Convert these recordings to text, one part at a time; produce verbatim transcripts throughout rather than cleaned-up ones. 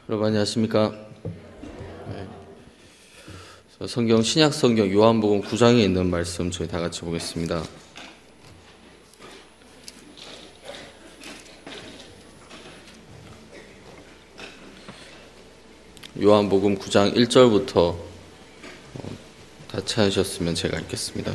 여러분 안녕하십니까? 네. 성경 신약 성경 요한복음 구 장에 있는 말씀 저희 다 같이 보겠습니다. 요한복음 구 장 일 절부터 다 찾으셨으면 제가 읽겠습니다.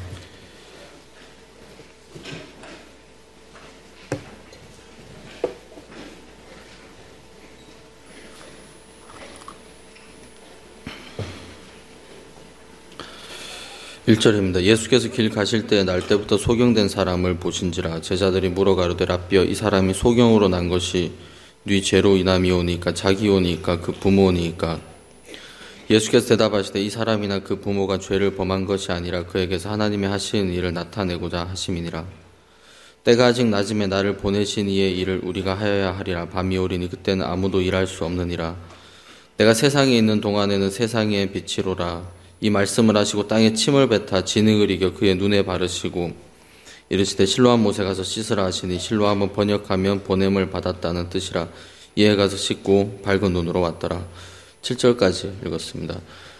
일 절입니다. 예수께서 길 가실 때 날 때부터 소경된 사람을 보신지라. 제자들이 물어 가로되 랍비여, 이 사람이 소경으로 난 것이 네 죄로 인함이오니까 자기오니까 그 부모니까. 예수께서 대답하시되 이 사람이나 그 부모가 죄를 범한 것이 아니라 그에게서 하나님의 하시는 일을 나타내고자 하심이니라. 때가 아직 낮음에 나를 보내신 이의 일을 우리가 하여야 하리라. 밤이 오리니 그때는 아무도 일할 수 없느니라. 내가 세상에 있는 동안에는 세상의 빛이로라. 이 말씀을 하시고 땅에 침을 뱉어 진흙을 이겨 그의 눈에 바르시고 이르시되 실로암 못에 가서 씻으라 하시니, 실로암은 번역하면 보냄을 받았다는 뜻이라. 이에 가서 씻고 밝은 눈으로 왔더라. 칠 절까지 읽었습니다.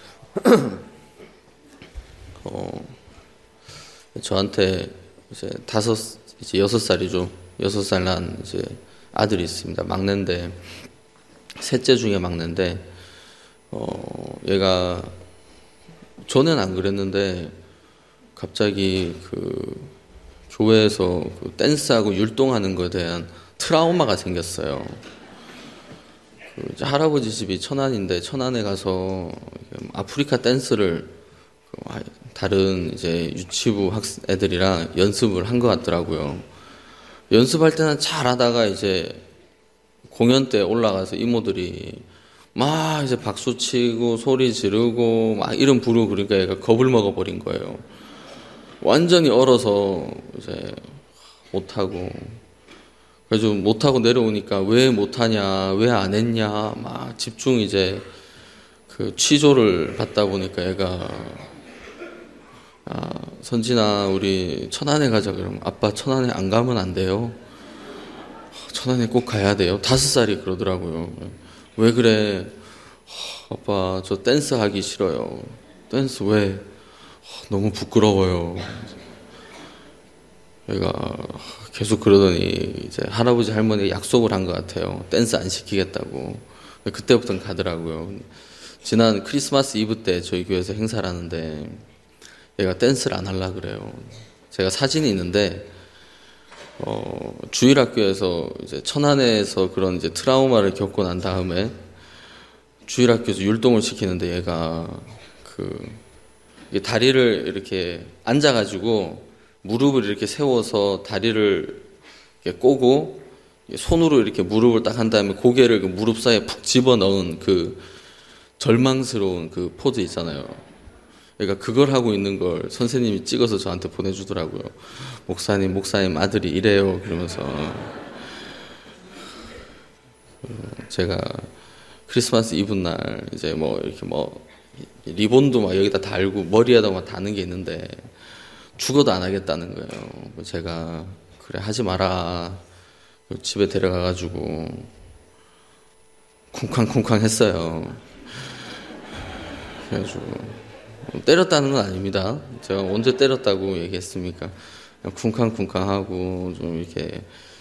어, 저한테 이제 다섯, 이제 여섯 살이죠. 여섯 살 난 이제 아들이 있습니다. 막내인데, 셋째 중에 막내인데, 어, 얘가 전엔 안 그랬는데 갑자기 그 교회에서 그 댄스하고 율동하는 것에 대한 트라우마가 생겼어요. 그 이제 할아버지 집이 천안인데 천안에 가서 아프리카 댄스를 다른 이제 유치부 학생 애들이랑 연습을 한 것 같더라고요. 연습할 때는 잘하다가 이제 공연 때 올라가서 이모들이 막 이제 박수 치고 소리 지르고 막 이름 부르고 그러니까 얘가 겁을 먹어버린 거예요. 완전히 얼어서 이제 못하고. 그래서 못하고 내려오니까 왜 못하냐, 왜 안 했냐, 막 집중 이제 그 취조를 받다 보니까 얘가 아, 선진아, 우리 천안에 가자. 그러면 아빠 천안에 안 가면 안 돼요. 천안에 꼭 가야 돼요. 다섯 살이 그러더라고요. 왜 그래? 아빠 저 댄스 하기 싫어요. 댄스 왜? 너무 부끄러워요. 얘가 계속 그러더니 이제 할아버지 할머니가 약속을 한 것 같아요. 댄스 안 시키겠다고. 그때부터는 가더라고요. 지난 크리스마스 이브 때 저희 교회에서 행사를 하는데 얘가 댄스를 안 하려고 그래요. 제가 사진이 있는데 어, 주일학교에서 이제 천안에서 그런 이제 트라우마를 겪고 난 다음에 주일학교에서 율동을 시키는데 얘가 그 다리를 이렇게 앉아가지고 무릎을 이렇게 세워서 다리를 이렇게 꼬고 손으로 이렇게 무릎을 딱 한 다음에 고개를 그 무릎 사이에 푹 집어 넣은 그 절망스러운 그 포즈 있잖아요. 그러니까 그걸 하고 있는 걸 선생님이 찍어서 저한테 보내주더라고요. 목사님, 목사님 아들이 이래요. 그러면서 제가 크리스마스 이브 날 이제 뭐 이렇게 뭐 리본도 막 여기다 달고 머리에다 막 다는 게 있는데 죽어도 안 하겠다는 거예요. 제가 그래 하지 마라. 집에 데려가가지고 쿵쾅쿵쾅 했어요. 그래가지고 때렸다는 건 아닙니다. 제가 언제 때렸다고 얘기했습니까? 쿵쾅쿵쾅하고 좀 이렇게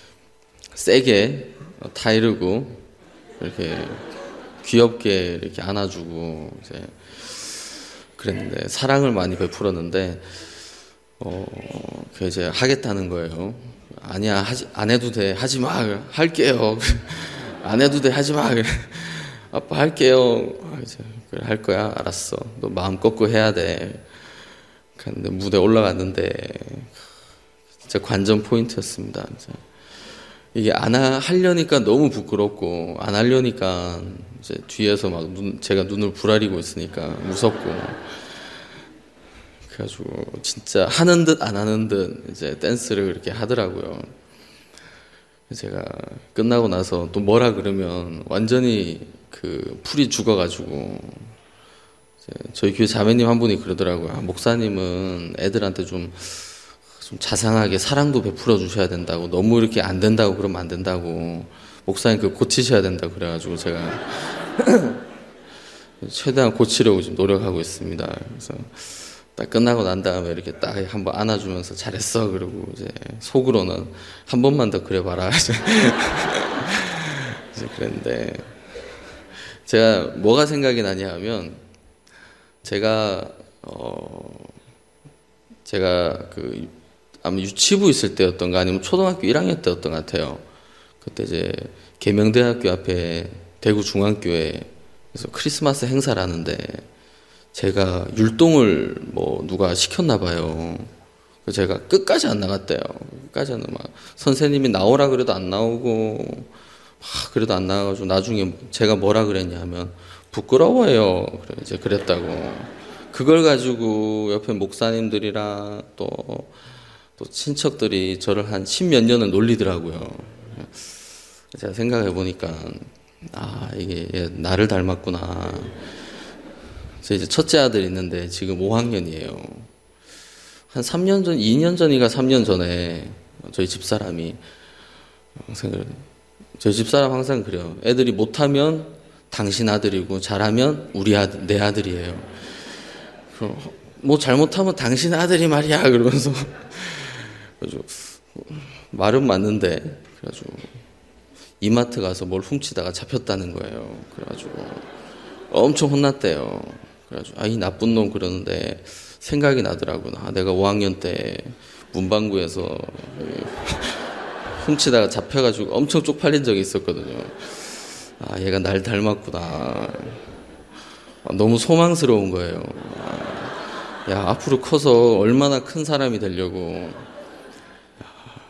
세게 타이르고 이렇게 귀엽게 이렇게 안아주고 이제 그랬는데 사랑을 많이 베풀었는데 어, 그 이제 하겠다는 거예요. 아니야, 하지 안 해도 돼. 하지 마. 할게요. 안 해도 돼. 하지 마. 아빠 할게요. 이제 그래, 할 거야. 알았어. 너 마음 꺾고 해야 돼. 근데 무대 올라갔는데 진짜 관전 포인트였습니다. 진짜. 이게 안 하, 하려니까 너무 부끄럽고 안 하려니까 이제 뒤에서 막 눈, 제가 눈을 부라리고 있으니까 무섭고 그래가지고 진짜 하는 듯 안 하는 듯 이제 댄스를 그렇게 하더라고요. 제가 끝나고 나서 또 뭐라 그러면 완전히 그 풀이 죽어가지고 저희 교회 자매님 한 분이 그러더라고요. 아, 목사님은 애들한테 좀, 좀 자상하게 사랑도 베풀어 주셔야 된다고, 너무 이렇게 안 된다고 그러면 안 된다고, 목사님 그 고치셔야 된다 그래가지고 제가 최대한 고치려고 지금 노력하고 있습니다. 그래서 딱 끝나고 난 다음에 이렇게 딱 한번 안아주면서 잘했어. 그러고 이제 속으로는 한 번만 더 그래봐라. 이제 그랬는데 제가 뭐가 생각이 나냐 하면 제가 어 제가 그 아마 유치부 있을 때였던가 아니면 초등학교 일 학년 때였던 것 같아요. 그때 이제 계명대학교 앞에 대구 중앙교회 그래서 크리스마스 행사를 하는데 제가 율동을 뭐 누가 시켰나 봐요. 그래서 제가 끝까지 안 나갔대요. 끝까지는 막 선생님이 나오라 그래도 안 나오고 막 그래도 안 나와가지고 나중에 제가 뭐라 그랬냐 하면 부끄러워요. 그래 이제 그랬다고. 그걸 가지고 옆에 목사님들이랑 또, 또 친척들이 저를 한 십몇 년을 놀리더라고요. 제가 생각해 보니까 아 이게 나를 닮았구나. 저 이제 첫째 아들 있는데 지금 오 학년이에요. 한 삼 년 전, 이 년 전인가 삼 년 전에 저희 집사람이 항상 저희 집사람 항상 그래요. 애들이 못하면 당신 아들이고 잘하면 우리 아들, 내 아들이에요. 뭐 잘못하면 당신 아들이 말이야 그러면서 그래가지고 말은 맞는데 그래가지고 이마트 가서 뭘 훔치다가 잡혔다는 거예요. 그래가지고 엄청 혼났대요. 그래가지고 아 이 나쁜 놈 그러는데 생각이 나더라고요. 아, 내가 오 학년 때 문방구에서 훔치다가 잡혀가지고 엄청 쪽팔린 적이 있었거든요. 아 얘가 날 닮았구나. 아, 너무 소망스러운 거예요. 아, 야 앞으로 커서 얼마나 큰 사람이 되려고. 야,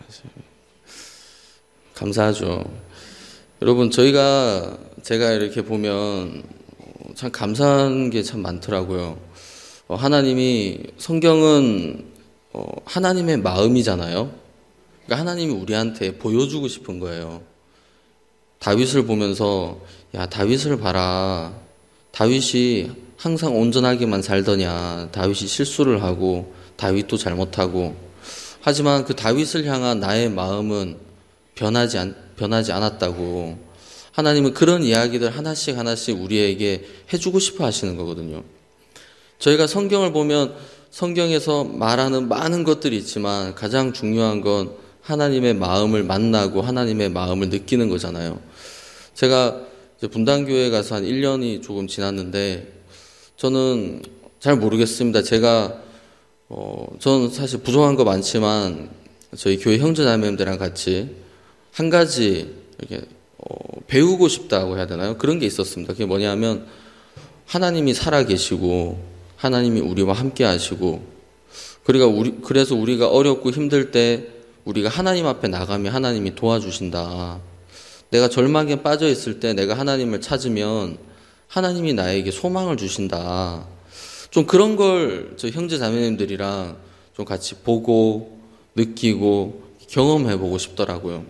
감사하죠. 여러분 저희가 제가 이렇게 보면 참 감사한 게 참 많더라고요. 어, 하나님이 성경은 어, 하나님의 마음이잖아요. 그러니까 하나님이 우리한테 보여주고 싶은 거예요. 다윗을 보면서 야 다윗을 봐라. 다윗이 항상 온전하게만 살더냐. 다윗이 실수를 하고 다윗도 잘못하고 하지만 그 다윗을 향한 나의 마음은 변하지 않, 변하지 않았다고. 하나님은 그런 이야기들 하나씩 하나씩 우리에게 해주고 싶어 하시는 거거든요. 저희가 성경을 보면 성경에서 말하는 많은 것들이 있지만 가장 중요한 건 하나님의 마음을 만나고 하나님의 마음을 느끼는 거잖아요. 제가 이제 분당교회에 가서 한 일 년이 조금 지났는데 저는 잘 모르겠습니다. 제가 어, 저는 사실 부족한 거 많지만 저희 교회 형제자매님들이랑 같이 한 가지 이렇게 어, 배우고 싶다고 해야 되나요? 그런 게 있었습니다. 그게 뭐냐면 하나님이 살아계시고 하나님이 우리와 함께 하시고 그러니까 우리, 그래서 우리가 어렵고 힘들 때 우리가 하나님 앞에 나가면 하나님이 도와주신다. 내가 절망에 빠져 있을 때 내가 하나님을 찾으면 하나님이 나에게 소망을 주신다. 좀 그런 걸 저 형제 자매님들이랑 좀 같이 보고 느끼고 경험해 보고 싶더라고요.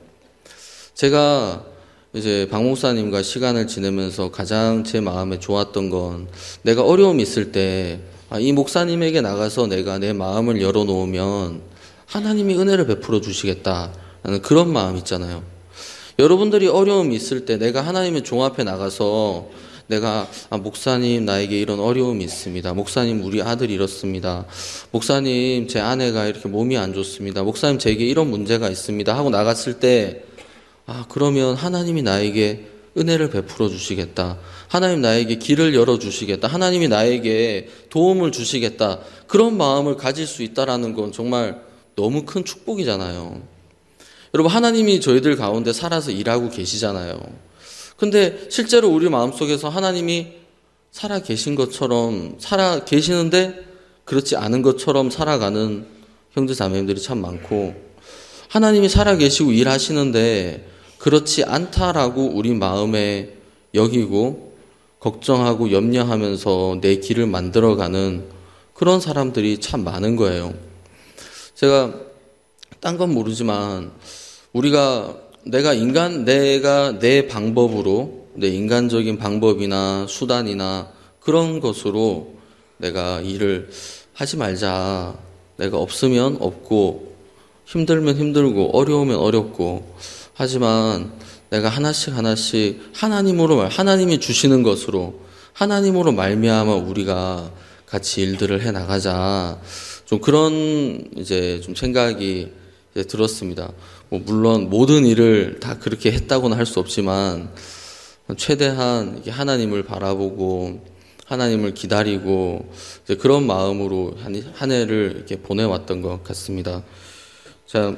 제가 이제 박 목사님과 시간을 지내면서 가장 제 마음에 좋았던 건 내가 어려움이 있을 때 이 목사님에게 나가서 내가 내 마음을 열어놓으면 하나님이 은혜를 베풀어 주시겠다라는 그런 마음 있잖아요. 여러분들이 어려움이 있을 때 내가 하나님의 종 앞에 나가서 내가 아, 목사님 나에게 이런 어려움이 있습니다. 목사님 우리 아들이 이렇습니다. 목사님 제 아내가 이렇게 몸이 안 좋습니다. 목사님 제게 이런 문제가 있습니다. 하고 나갔을 때 아, 그러면 하나님이 나에게 은혜를 베풀어 주시겠다. 하나님 나에게 길을 열어 주시겠다. 하나님이 나에게 도움을 주시겠다. 그런 마음을 가질 수 있다라는 건 정말 너무 큰 축복이잖아요. 여러분, 하나님이 저희들 가운데 살아서 일하고 계시잖아요. 근데 실제로 우리 마음속에서 하나님이 살아 계신 것처럼 살아 계시는데 그렇지 않은 것처럼 살아가는 형제 자매님들이 참 많고, 하나님이 살아 계시고 일하시는데 그렇지 않다라고 우리 마음에 여기고 걱정하고 염려하면서 내 길을 만들어가는 그런 사람들이 참 많은 거예요. 제가 딴 건 모르지만 우리가 내가 인간 내가 내 방법으로 내 인간적인 방법이나 수단이나 그런 것으로 내가 일을 하지 말자. 내가 없으면 없고 힘들면 힘들고 어려우면 어렵고 하지만 내가 하나씩 하나씩 하나님으로 말, 하나님이 주시는 것으로 하나님으로 말미암아 우리가 같이 일들을 해 나가자. 좀 그런 이제 좀 생각이 이제 들었습니다. 뭐 물론 모든 일을 다 그렇게 했다고는 할 수 없지만 최대한 이게 하나님을 바라보고 하나님을 기다리고 이제 그런 마음으로 한, 한 해를 이렇게 보내왔던 것 같습니다. 자,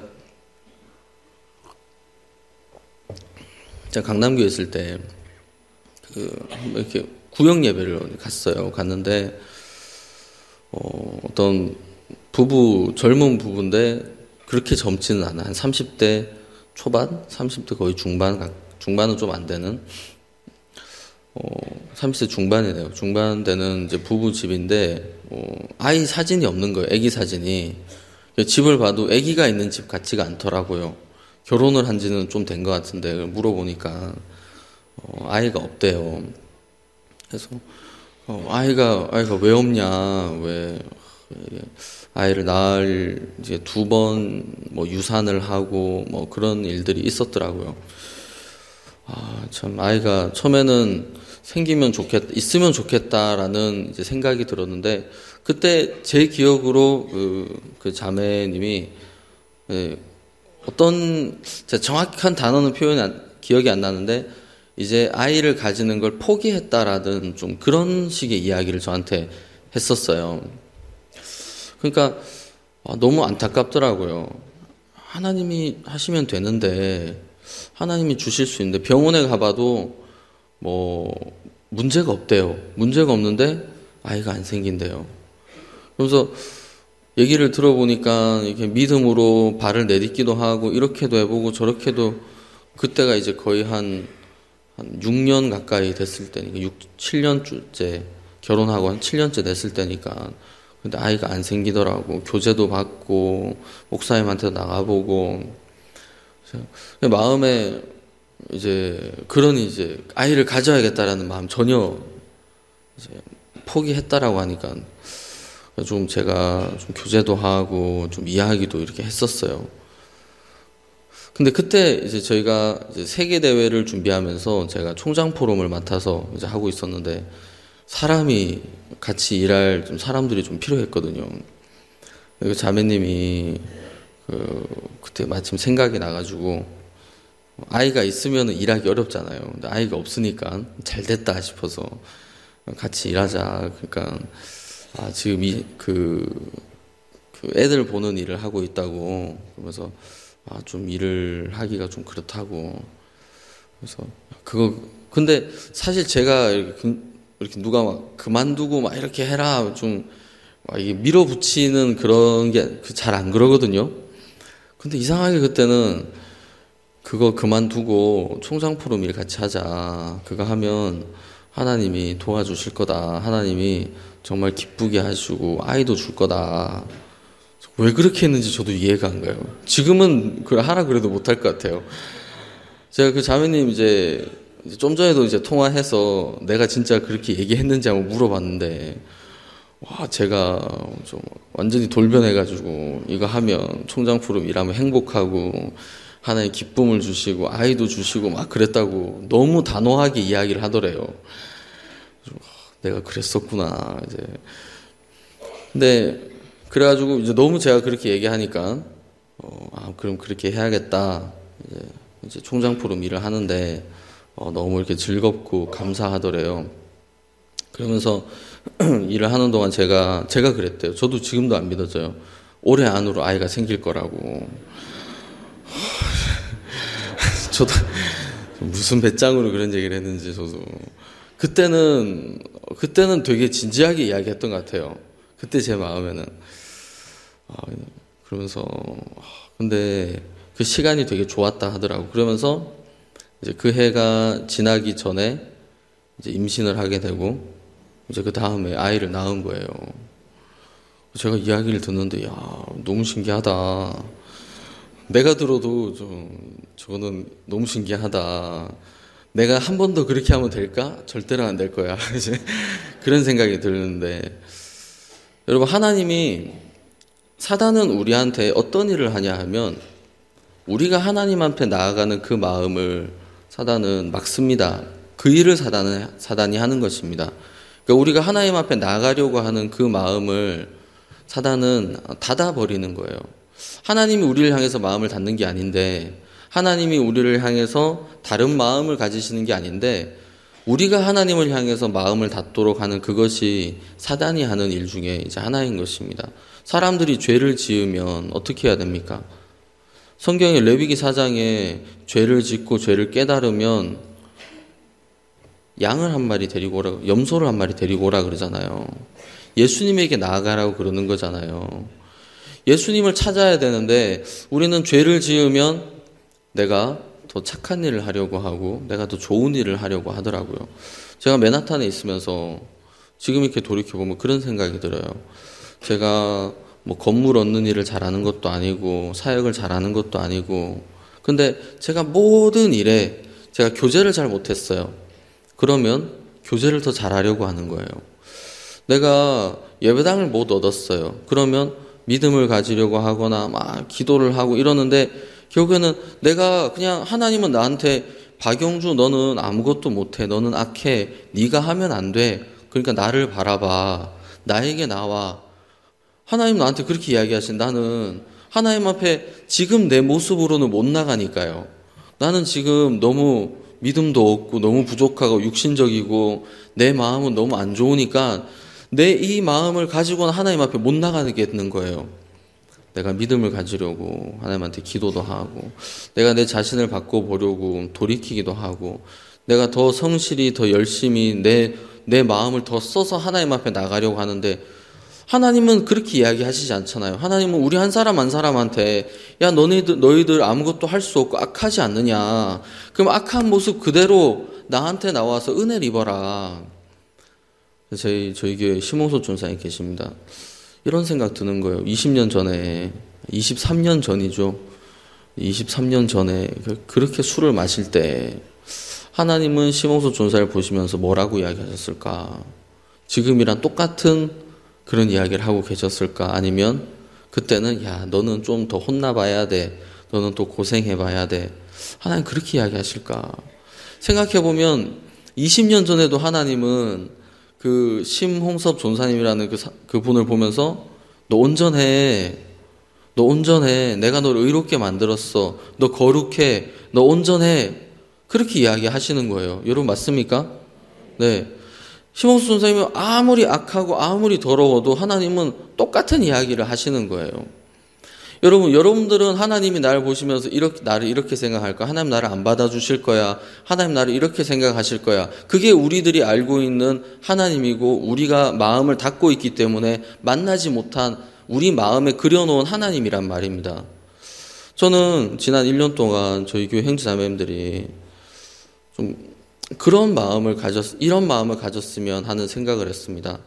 제가 강남교에 있을 때 그 이렇게 구역 예배를 갔어요. 갔는데 어, 어떤 부부 젊은 부부인데 그렇게 젊지는 않아. 한 삼십 대 초반, 삼십 대 거의 중반, 중반은 좀 안 되는. 어, 삼십 대 중반이네요. 중반 되는 이제 부부 집인데, 어, 아이 사진이 없는 거예요. 아기 사진이. 집을 봐도 아기가 있는 집 같지가 않더라고요. 결혼을 한 지는 좀 된 것 같은데, 물어보니까, 어, 아이가 없대요. 그래서, 어, 아이가, 아이가 왜 없냐, 왜, 아이를 낳을 이제 두 번 뭐 유산을 하고 뭐 그런 일들이 있었더라고요. 아, 참, 아이가 처음에는 생기면 좋겠다, 있으면 좋겠다라는 이제 생각이 들었는데, 그때 제 기억으로 그, 그 자매님이, 예, 어떤, 제가 정확한 단어는 표현이 안, 기억이 안 나는데, 이제 아이를 가지는 걸 포기했다라는 좀 그런 식의 이야기를 저한테 했었어요. 그러니까, 아, 너무 안타깝더라고요. 하나님이 하시면 되는데, 하나님이 주실 수 있는데 병원에 가봐도 뭐 문제가 없대요. 문제가 없는데 아이가 안 생긴대요. 그래서 얘기를 들어보니까 이렇게 믿음으로 발을 내딛기도 하고 이렇게도 해보고 저렇게도 그때가 이제 거의 한, 한 육 년 가까이 됐을 때니까 육, 칠 년째 결혼하고 한 칠 년째 됐을 때니까 근데 아이가 안 생기더라고. 교제도 받고 목사님한테 나가보고 마음에 이제 그런 이제 아이를 가져야겠다라는 마음 전혀 이제 포기했다라고 하니까 좀 제가 좀 교제도 하고 좀 이야기도 이렇게 했었어요. 근데 그때 이제 저희가 이제 세계 대회를 준비하면서 제가 총장 포럼을 맡아서 이제 하고 있었는데 사람이 같이 일할 좀 사람들이 좀 필요했거든요. 그 자매님이 그 그때 마침 생각이 나가지고 아이가 있으면 일하기 어렵잖아요. 근데 아이가 없으니까 잘 됐다 싶어서 같이 일하자. 그러니까 아 지금 이그 그 애들 보는 일을 하고 있다고 그러면서 아 좀 일을 하기가 좀 그렇다고 그래서 그거 근데 사실 제가 이렇게, 이렇게 누가 막 그만두고 막 이렇게 해라 좀 막 이게 밀어붙이는 그런 게 잘 안 그러거든요. 근데 이상하게 그때는 그거 그만두고 총장 포럼 일 같이 하자. 그거 하면 하나님이 도와주실 거다. 하나님이 정말 기쁘게 하시고 아이도 줄 거다. 왜 그렇게 했는지 저도 이해가 안 가요. 지금은 그걸 하라 그래도 못할 것 같아요. 제가 그 자매님 이제 좀 전에도 이제 통화해서 내가 진짜 그렇게 얘기했는지 한번 물어봤는데 와, 제가 좀 완전히 돌변해가지고 이거 하면 총장 포럼 일하면 행복하고 하나의 기쁨을 주시고 아이도 주시고 막 그랬다고 너무 단호하게 이야기를 하더래요. 내가 그랬었구나 이제. 근데 그래가지고 이제 너무 제가 그렇게 얘기하니까 어, 아 그럼 그렇게 해야겠다. 이제, 이제 총장 포럼 일을 하는데 어, 너무 이렇게 즐겁고 감사하더래요. 그러면서 일을 하는 동안 제가 제가 그랬대요. 저도 지금도 안 믿어져요. 올해 안으로 아이가 생길 거라고. 저도 무슨 배짱으로 그런 얘기를 했는지 저도 그때는 그때는 되게 진지하게 이야기했던 것 같아요. 그때 제 마음에는 아, 그러면서 근데 그 시간이 되게 좋았다 하더라고. 그러면서 이제 그 해가 지나기 전에 이제 임신을 하게 되고 이제 그 다음에 아이를 낳은 거예요. 제가 이야기를 듣는데 야 너무 신기하다. 내가 들어도 좀 저거는 너무 신기하다. 내가 한 번 더 그렇게 하면 될까? 절대로 안 될 거야. 이제 그런 생각이 드는데 여러분 하나님이 사단은 우리한테 어떤 일을 하냐 하면 우리가 하나님 앞에 나아가는 그 마음을 사단은 막습니다. 그 일을 사단은, 사단이 하는 것입니다. 그러니까 우리가 하나님 앞에 나가려고 하는 그 마음을 사단은 닫아버리는 거예요. 하나님이 우리를 향해서 마음을 닫는 게 아닌데, 하나님이 우리를 향해서 다른 마음을 가지시는 게 아닌데, 우리가 하나님을 향해서 마음을 닫도록 하는 그것이 사단이 하는 일 중에 이제 하나인 것입니다. 사람들이 죄를 지으면 어떻게 해야 됩니까? 성경의 레위기 사 장에 죄를 짓고 죄를 깨달으면 양을 한 마리 데리고 오라, 염소를 한 마리 데리고 오라 그러잖아요. 예수님에게 나아가라고 그러는 거잖아요. 예수님을 찾아야 되는데 우리는 죄를 지으면 내가 더 착한 일을 하려고 하고 내가 더 좋은 일을 하려고 하더라고요. 제가 맨하탄에 있으면서 지금 이렇게 돌이켜보면 그런 생각이 들어요. 제가 뭐 건물 얻는 일을 잘하는 것도 아니고 사역을 잘하는 것도 아니고, 근데 제가 모든 일에 제가 교제를 잘 못했어요. 그러면 교제를 더 잘하려고 하는 거예요. 내가 예배당을 못 얻었어요. 그러면 믿음을 가지려고 하거나 막 기도를 하고 이러는데 결국에는 내가 그냥 하나님은 나한테 박영주 너는 아무것도 못해. 너는 악해. 네가 하면 안 돼. 그러니까 나를 바라봐. 나에게 나와. 하나님 나한테 그렇게 이야기하신. 나는 하나님 앞에 지금 내 모습으로는 못 나가니까요. 나는 지금 너무 믿음도 없고 너무 부족하고 육신적이고 내 마음은 너무 안 좋으니까 내 이 마음을 가지고는 하나님 앞에 못 나가겠는 거예요. 내가 믿음을 가지려고 하나님한테 기도도 하고 내가 내 자신을 바꿔보려고 돌이키기도 하고 내가 더 성실히 더 열심히 내, 내 마음을 더 써서 하나님 앞에 나가려고 하는데 하나님은 그렇게 이야기하시지 않잖아요. 하나님은 우리 한 사람 한 사람한테 야 너희들, 너희들 아무것도 할 수 없고 악하지 않느냐. 그럼 악한 모습 그대로 나한테 나와서 은혜를 입어라. 저희, 저희 교회 심홍소 전사님 계십니다. 이런 생각 드는 거예요. 이십 년 전에, 이십삼 년 전이죠. 이십삼 년 전에 그렇게 술을 마실 때 하나님은 심홍소 전사를 보시면서 뭐라고 이야기하셨을까? 지금이랑 똑같은 그런 이야기를 하고 계셨을까? 아니면 그때는 야 너는 좀 더 혼나봐야 돼. 너는 또 고생해봐야 돼. 하나님 그렇게 이야기하실까? 생각해보면 이십 년 전에도 하나님은 그 심홍섭 전사님이라는 그, 그 분을 보면서 너 온전해. 너 온전해. 내가 너를 의롭게 만들었어. 너 거룩해. 너 온전해. 그렇게 이야기하시는 거예요. 여러분 맞습니까? 네. 심홍섭 전사님은 아무리 악하고 아무리 더러워도 하나님은 똑같은 이야기를 하시는 거예요. 여러분, 여러분들은 하나님이 나를 보시면서 이렇게, 나를 이렇게 생각할까? 하나님 나를 안 받아주실 거야. 하나님 나를 이렇게 생각하실 거야. 그게 우리들이 알고 있는 하나님이고 우리가 마음을 닫고 있기 때문에 만나지 못한 우리 마음에 그려놓은 하나님이란 말입니다. 저는 지난 일 년 동안 저희 교회 형제자매님들이 좀 그런 마음을 가졌, 이런 마음을 가졌으면 하는 생각을 했습니다.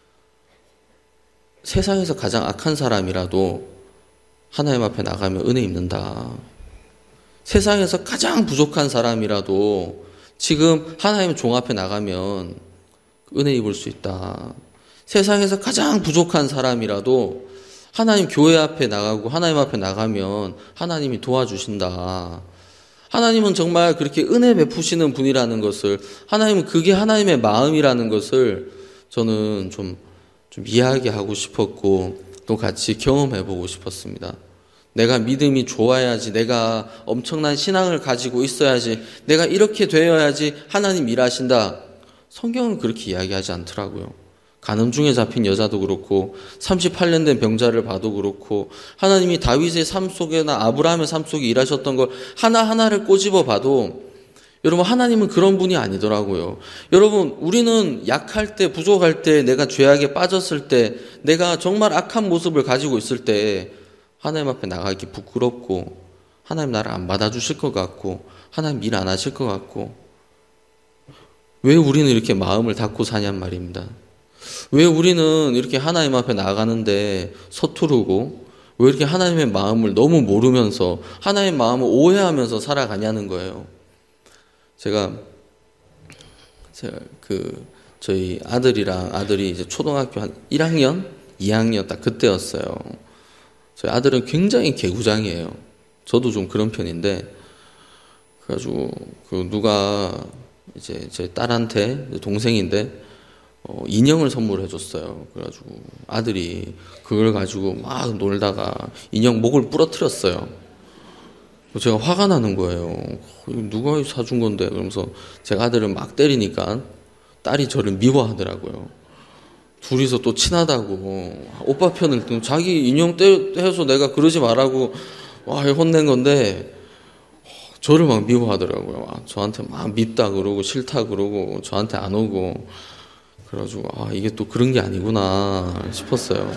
세상에서 가장 악한 사람이라도 하나님 앞에 나가면 은혜 입는다. 세상에서 가장 부족한 사람이라도 지금 하나님 종 앞에 나가면 은혜 입을 수 있다. 세상에서 가장 부족한 사람이라도 하나님 교회 앞에 나가고 하나님 앞에 나가면 하나님이 도와주신다. 하나님은 정말 그렇게 은혜 베푸시는 분이라는 것을, 하나님은 그게 하나님의 마음이라는 것을 저는 좀, 좀 이야기하고 싶었고 또 같이 경험해보고 싶었습니다. 내가 믿음이 좋아야지, 내가 엄청난 신앙을 가지고 있어야지, 내가 이렇게 되어야지 하나님 일하신다. 성경은 그렇게 이야기하지 않더라고요. 간음 중에 잡힌 여자도 그렇고 삼십팔 년 된 병자를 봐도 그렇고 하나님이 다윗의 삶 속에나 아브라함의 삶 속에 일하셨던 걸 하나하나를 꼬집어 봐도 여러분 하나님은 그런 분이 아니더라고요. 여러분 우리는 약할 때, 부족할 때, 내가 죄악에 빠졌을 때, 내가 정말 악한 모습을 가지고 있을 때 하나님 앞에 나가기 부끄럽고 하나님 나를 안 받아주실 것 같고 하나님 일 안 하실 것 같고 왜 우리는 이렇게 마음을 닫고 사냔 말입니다. 왜 우리는 이렇게 하나님 앞에 나가는데 서투르고 왜 이렇게 하나님의 마음을 너무 모르면서 하나님의 마음을 오해하면서 살아가냐는 거예요. 제가 제가 그 저희 아들이랑 아들이 이제 초등학교 한 일 학년, 이 학년 딱 그때였어요. 저희 아들은 굉장히 개구장이에요. 저도 좀 그런 편인데 그래가지고 그 누가 이제 제 딸한테 동생인데 어, 인형을 선물해 줬어요. 그래가지고 아들이 그걸 가지고 막 놀다가 인형 목을 부러뜨렸어요. 제가 화가 나는 거예요. 누가 사준 건데? 그러면서 제가 아들을 막 때리니까 딸이 저를 미워하더라고요. 둘이서 또 친하다고 오빠 편을 든 자기 인형 떼서 내가 그러지 말라고 와 혼낸 건데 저를 막 미워하더라고요. 저한테 막 밉다 그러고 싫다 그러고 저한테 안 오고 그래가지고 아 이게 또 그런 게 아니구나 싶었어요.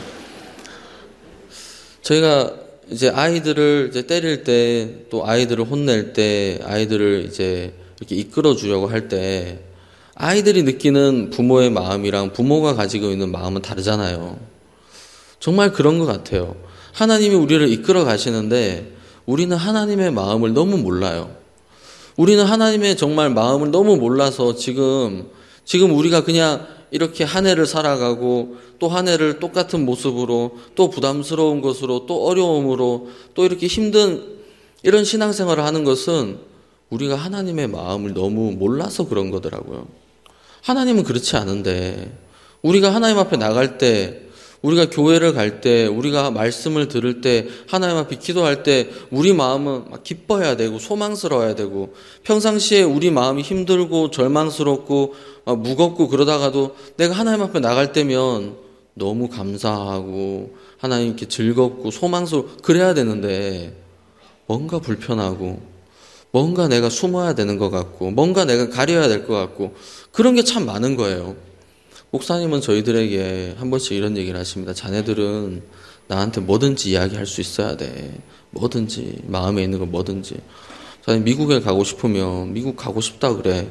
저희가 이제 아이들을 이제 때릴 때 또 아이들을 혼낼 때 아이들을 이제 이렇게 이끌어 주려고 할 때 아이들이 느끼는 부모의 마음이랑 부모가 가지고 있는 마음은 다르잖아요. 정말 그런 것 같아요. 하나님이 우리를 이끌어 가시는데 우리는 하나님의 마음을 너무 몰라요. 우리는 하나님의 정말 마음을 너무 몰라서 지금 지금 우리가 그냥 이렇게 한 해를 살아가고 또 한 해를 똑같은 모습으로 또 부담스러운 것으로 또 어려움으로 또 이렇게 힘든 이런 신앙생활을 하는 것은 우리가 하나님의 마음을 너무 몰라서 그런 거더라고요. 하나님은 그렇지 않은데 우리가 하나님 앞에 나갈 때 우리가 교회를 갈 때 우리가 말씀을 들을 때 하나님 앞에 기도할 때 우리 마음은 막 기뻐해야 되고 소망스러워야 되고 평상시에 우리 마음이 힘들고 절망스럽고 무겁고 그러다가도 내가 하나님 앞에 나갈 때면 너무 감사하고 하나님께 즐겁고 소망스럽고 그래야 되는데 뭔가 불편하고 뭔가 내가 숨어야 되는 것 같고 뭔가 내가 가려야 될 것 같고 그런 게 참 많은 거예요. 목사님은 저희들에게 한 번씩 이런 얘기를 하십니다. 자네들은 나한테 뭐든지 이야기할 수 있어야 돼. 뭐든지 마음에 있는 거 뭐든지. 자네 미국에 가고 싶으면 미국 가고 싶다 그래.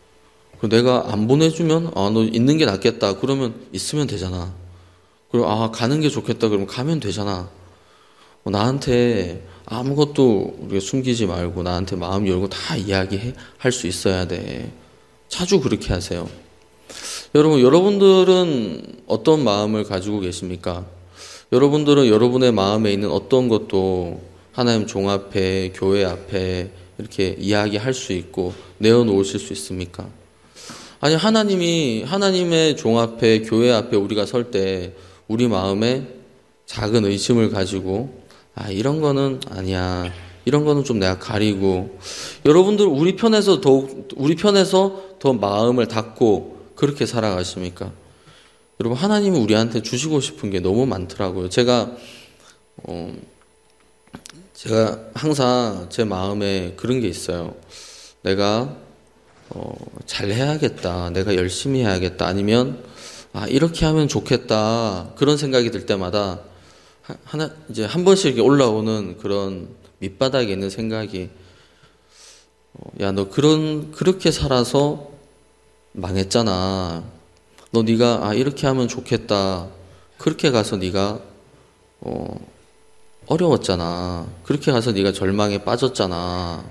내가 안 보내주면 아, 너 있는 게 낫겠다. 그러면 있으면 되잖아. 그리고 아 가는 게 좋겠다. 그러면 가면 되잖아. 나한테 아무것도 우리가 숨기지 말고 나한테 마음 열고 다 이야기할 수 있어야 돼. 자주 그렇게 하세요. 여러분, 여러분들은 어떤 마음을 가지고 계십니까? 여러분들은 여러분의 마음에 있는 어떤 것도 하나님 종 앞에, 교회 앞에 이렇게 이야기할 수 있고 내어놓으실 수 있습니까? 아니, 하나님이, 하나님의 종 앞에, 교회 앞에 우리가 설 때 우리 마음에 작은 의심을 가지고 아, 이런 거는 아니야. 이런 거는 좀 내가 가리고 여러분들 우리 편에서 더욱, 우리 편에서 더 마음을 닫고 그렇게 살아가십니까? 여러분 하나님이 우리한테 주시고 싶은 게 너무 많더라고요. 제가 어, 제가 항상 제 마음에 그런 게 있어요. 내가 어, 잘해야겠다. 내가 열심히 해야겠다. 아니면 아 이렇게 하면 좋겠다. 그런 생각이 들 때마다 하나 이제 한 번씩 이렇게 올라오는 그런 밑바닥에 있는 생각이 어, 야 너 그런 그렇게 살아서 망했잖아. 너 네가 아 이렇게 하면 좋겠다. 그렇게 가서 네가 어, 어려웠잖아. 그렇게 가서 네가 절망에 빠졌잖아.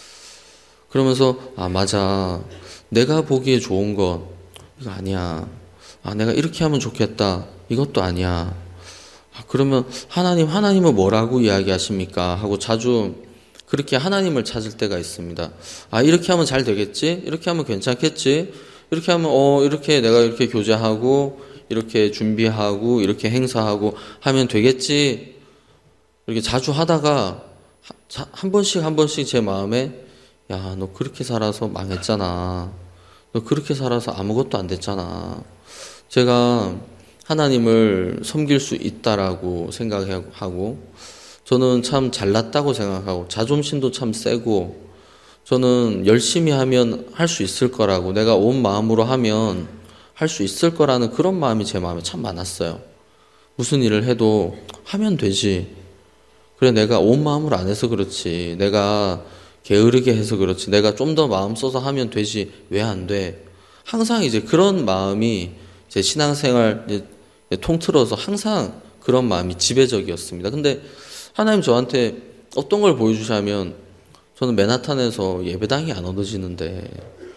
그러면서 아 맞아. 내가 보기에 좋은 것 이거 아니야. 아 내가 이렇게 하면 좋겠다. 이것도 아니야. 아, 그러면 하나님 하나님은 뭐라고 이야기하십니까? 하고 자주 그렇게 하나님을 찾을 때가 있습니다. 아 이렇게 하면 잘 되겠지? 이렇게 하면 괜찮겠지? 이렇게 하면 어 이렇게 내가 이렇게 교제하고 이렇게 준비하고 이렇게 행사하고 하면 되겠지? 이렇게 자주 하다가 한 번씩 한 번씩 제 마음에 야 너 그렇게 살아서 망했잖아. 너 그렇게 살아서 아무것도 안 됐잖아. 제가 하나님을 섬길 수 있다라고 생각하고 저는 참 잘났다고 생각하고 자존심도 참 세고 저는 열심히 하면 할 수 있을 거라고 내가 온 마음으로 하면 할 수 있을 거라는 그런 마음이 제 마음에 참 많았어요. 무슨 일을 해도 하면 되지. 그래 내가 온 마음으로 안 해서 그렇지. 내가 게으르게 해서 그렇지. 내가 좀 더 마음 써서 하면 되지. 왜 안 돼? 항상 이제 그런 마음이 제 신앙생활 이제 통틀어서 항상 그런 마음이 지배적이었습니다. 근데 하나님 저한테 어떤 걸 보여주시냐면 저는 맨하탄에서 예배당이 안 얻어지는데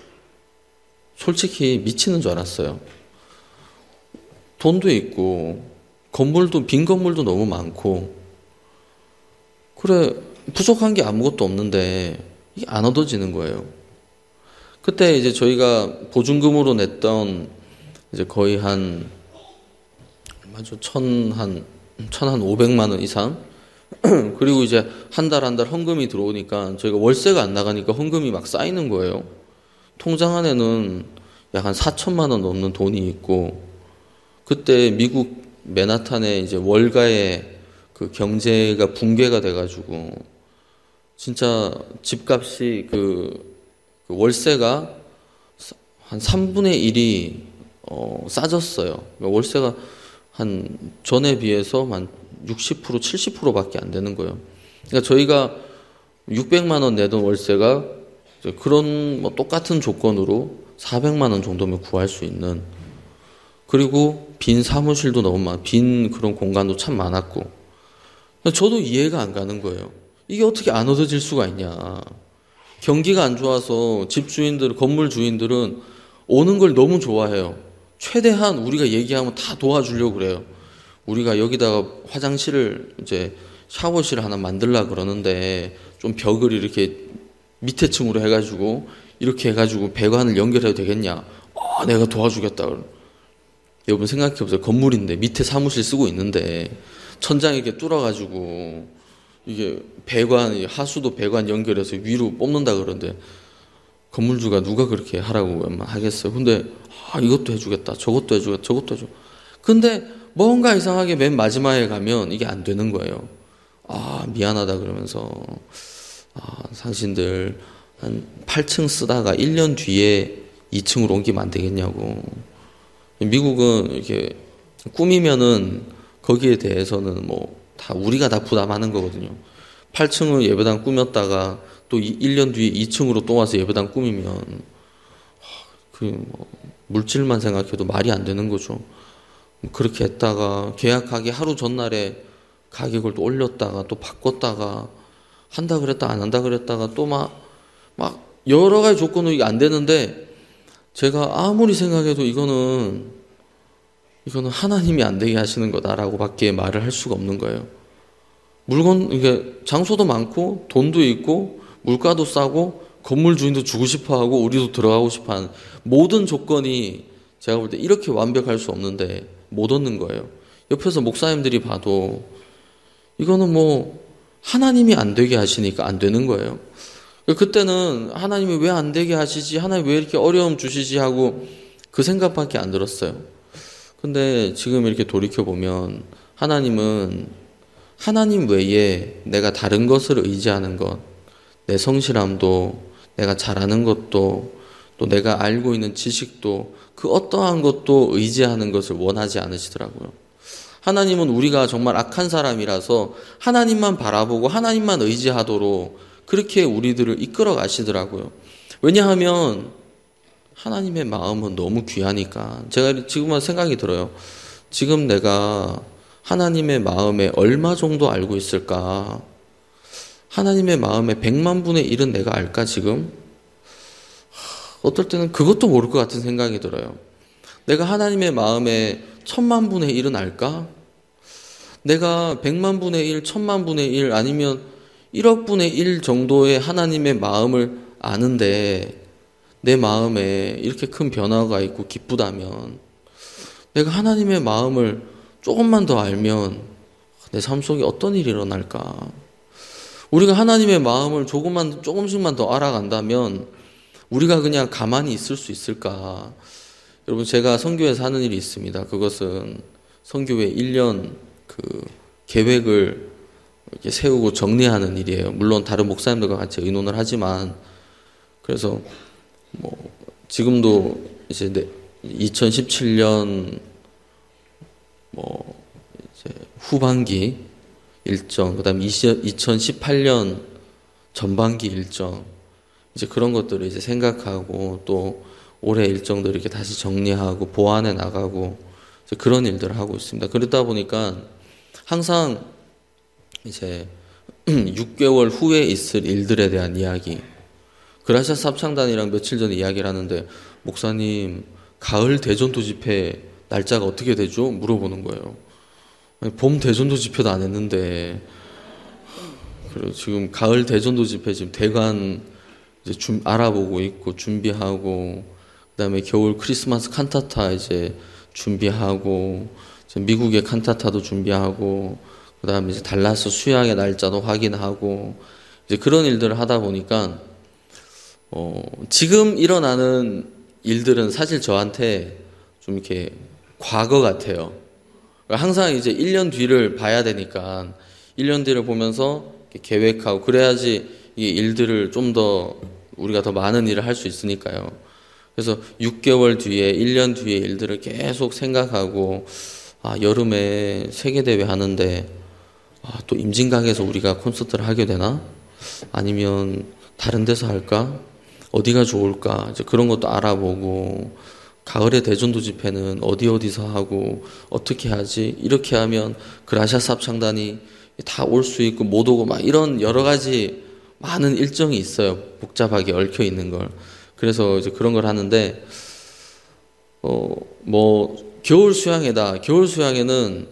솔직히 미치는 줄 알았어요. 돈도 있고 건물도 빈 건물도 너무 많고 그래 부족한 게 아무것도 없는데 이게 안 얻어지는 거예요. 그때 이제 저희가 보증금으로 냈던 이제 거의 한 맞아 천한 천 한 오백만 원 이상 그리고 이제 한 달 한 달 헌금이 들어오니까 저희가 월세가 안 나가니까 헌금이 막 쌓이는 거예요. 통장 안에는 약 한 사천만 원 넘는 돈이 있고 그때 미국 맨하탄에 이제 월가의 그 경제가 붕괴가 돼가지고 진짜 집값이 그, 그 월세가 한 삼분의 일이 어, 싸졌어요. 그러니까 월세가 한 전에 비해서 한 육십 퍼센트, 칠십 퍼센트밖에 안 되는 거예요. 그러니까 저희가 육백만 원 내던 월세가 그런 뭐 똑같은 조건으로 사백만 원 정도면 구할 수 있는 그리고 빈 사무실도 너무 많아 빈 그런 공간도 참 많았고 저도 이해가 안 가는 거예요. 이게 어떻게 안 얻어질 수가 있냐. 경기가 안 좋아서 집주인들, 건물 주인들은 오는 걸 너무 좋아해요. 최대한 우리가 얘기하면 다 도와주려고 그래요. 우리가 여기다가 화장실을 이제 샤워실 하나 만들려고 그러는데 좀 벽을 이렇게 밑에 층으로 해가지고 이렇게 해가지고 배관을 연결해도 되겠냐. 어, 내가 도와주겠다. 여러분 생각해보세요. 건물인데 밑에 사무실 쓰고 있는데 천장 이렇게 뚫어가지고 이게 배관, 하수도 배관 연결해서 위로 뽑는다 그러는데 건물주가 누가 그렇게 하라고 하겠어요. 근데 아, 이것도 해주겠다. 저것도 해주겠다. 저것도 해주겠다. 근데 뭔가 이상하게 맨 마지막에 가면 이게 안 되는 거예요. 아, 미안하다 그러면서 아, 당신들 한 팔 층 쓰다가 일 년 뒤에 이 층으로 옮기면 안 되겠냐고. 미국은 이렇게 꾸미면은 거기에 대해서는 뭐 다 우리가 다 부담하는 거거든요. 팔 층을 예배당 꾸몄다가 또 일 년 뒤에 이 층으로 또 와서 예배당 꾸미면 그 뭐 물질만 생각해도 말이 안 되는 거죠. 그렇게 했다가 계약하기 하루 전날에 가격을 또 올렸다가 또 바꿨다가 한다 그랬다 안 한다 그랬다가 또 막 막 여러 가지 조건으로 이게 안 되는데 제가 아무리 생각해도 이거는 이거는 하나님이 안 되게 하시는 거다라고 밖에 말을 할 수가 없는 거예요. 물건 이게 장소도 많고 돈도 있고 물가도 싸고 건물 주인도 주고 싶어하고 우리도 들어가고 싶어하는 모든 조건이 제가 볼 때 이렇게 완벽할 수 없는데 못 얻는 거예요. 옆에서 목사님들이 봐도 이거는 뭐 하나님이 안 되게 하시니까 안 되는 거예요. 그때는 하나님이 왜 안 되게 하시지? 하나님 왜 이렇게 어려움 주시지? 하고 그 생각밖에 안 들었어요. 근데 지금 이렇게 돌이켜보면 하나님은 하나님 외에 내가 다른 것을 의지하는 것, 내 성실함도, 내가 잘하는 것도, 또 내가 알고 있는 지식도 그 어떠한 것도 의지하는 것을 원하지 않으시더라고요. 하나님은 우리가 정말 악한 사람이라서 하나님만 바라보고 하나님만 의지하도록 그렇게 우리들을 이끌어 가시더라고요. 왜냐하면 하나님의 마음은 너무 귀하니까. 제가 지금은 생각이 들어요. 지금 내가 하나님의 마음에 얼마 정도 알고 있을까? 하나님의 마음에 백만 분의 일은 내가 알까 지금? 어떨 때는 그것도 모를 것 같은 생각이 들어요. 내가 하나님의 마음에 천만 분의 일은 알까? 내가 백만 분의 일, 천만 분의 일 아니면 일억 분의 일 정도의 하나님의 마음을 아는데 내 마음에 이렇게 큰 변화가 있고 기쁘다면 내가 하나님의 마음을 조금만 더 알면 내 삶 속에 어떤 일이 일어날까? 우리가 하나님의 마음을 조금만, 조금씩만 더 알아간다면 우리가 그냥 가만히 있을 수 있을까? 여러분, 제가 선교에서 하는 일이 있습니다. 그것은 선교회 일 년 그 계획을 이렇게 세우고 정리하는 일이에요. 물론 다른 목사님들과 같이 의논을 하지만, 그래서 뭐 지금도 이제 이천십칠 년 뭐 이제 후반기 일정, 그다음에 이천십팔 년 전반기 일정, 이제 그런 것들을 이제 생각하고 또 올해 일정들을 이렇게 다시 정리하고 보완해 나가고 이제 그런 일들을 하고 있습니다. 그러다 보니까 항상 이제 육 개월 후에 있을 일들에 대한 이야기, 그라시아스 합창단이랑 며칠 전에 이야기를 하는데 목사님 가을 대전도 집회 날짜가 어떻게 되죠? 물어보는 거예요. 아니, 봄 대전도 집회도 안 했는데 그리고 지금 가을 대전도 집회 지금 대관 이제 준, 알아보고 있고 준비하고, 그다음에 겨울 크리스마스 칸타타 이제 준비하고, 이제 미국의 칸타타도 준비하고, 그다음에 이제 달라스 수양의 날짜도 확인하고, 이제 그런 일들을 하다 보니까 어, 지금 일어나는 일들은 사실 저한테 좀 이렇게 과거 같아요. 항상 이제 일 년 뒤를 봐야 되니까 일 년 뒤를 보면서 계획하고 그래야지 이 일들을 좀 더 우리가 더 많은 일을 할 수 있으니까요. 그래서 육 개월 뒤에 일 년 뒤의 일들을 계속 생각하고, 아, 여름에 세계대회 하는데 아, 또 임진강에서 우리가 콘서트를 하게 되나? 아니면 다른 데서 할까? 어디가 좋을까? 이제 그런 것도 알아보고, 가을에 대전도 집회는 어디 어디서 하고 어떻게 하지? 이렇게 하면 그라시아스 합창단이 다 올 수 있고 못 오고 막 이런 여러 가지 많은 일정이 있어요. 복잡하게 얽혀 있는 걸. 그래서 이제 그런 걸 하는데, 어, 뭐, 겨울 수양회다. 겨울 수양회는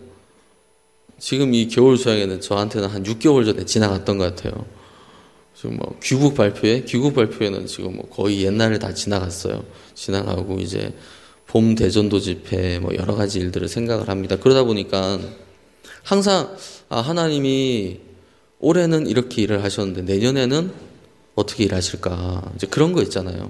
지금 이 겨울 수양회는 저한테는 한 육 개월 전에 지나갔던 것 같아요. 지금 뭐 귀국 발표회, 귀국 발표회는 지금 뭐 거의 옛날에 다 지나갔어요. 지나가고 이제 봄 대전도 집회 뭐 여러 가지 일들을 생각을 합니다. 그러다 보니까 항상 아, 하나님이 올해는 이렇게 일을 하셨는데 내년에는 어떻게 일하실까? 이제 그런 거 있잖아요.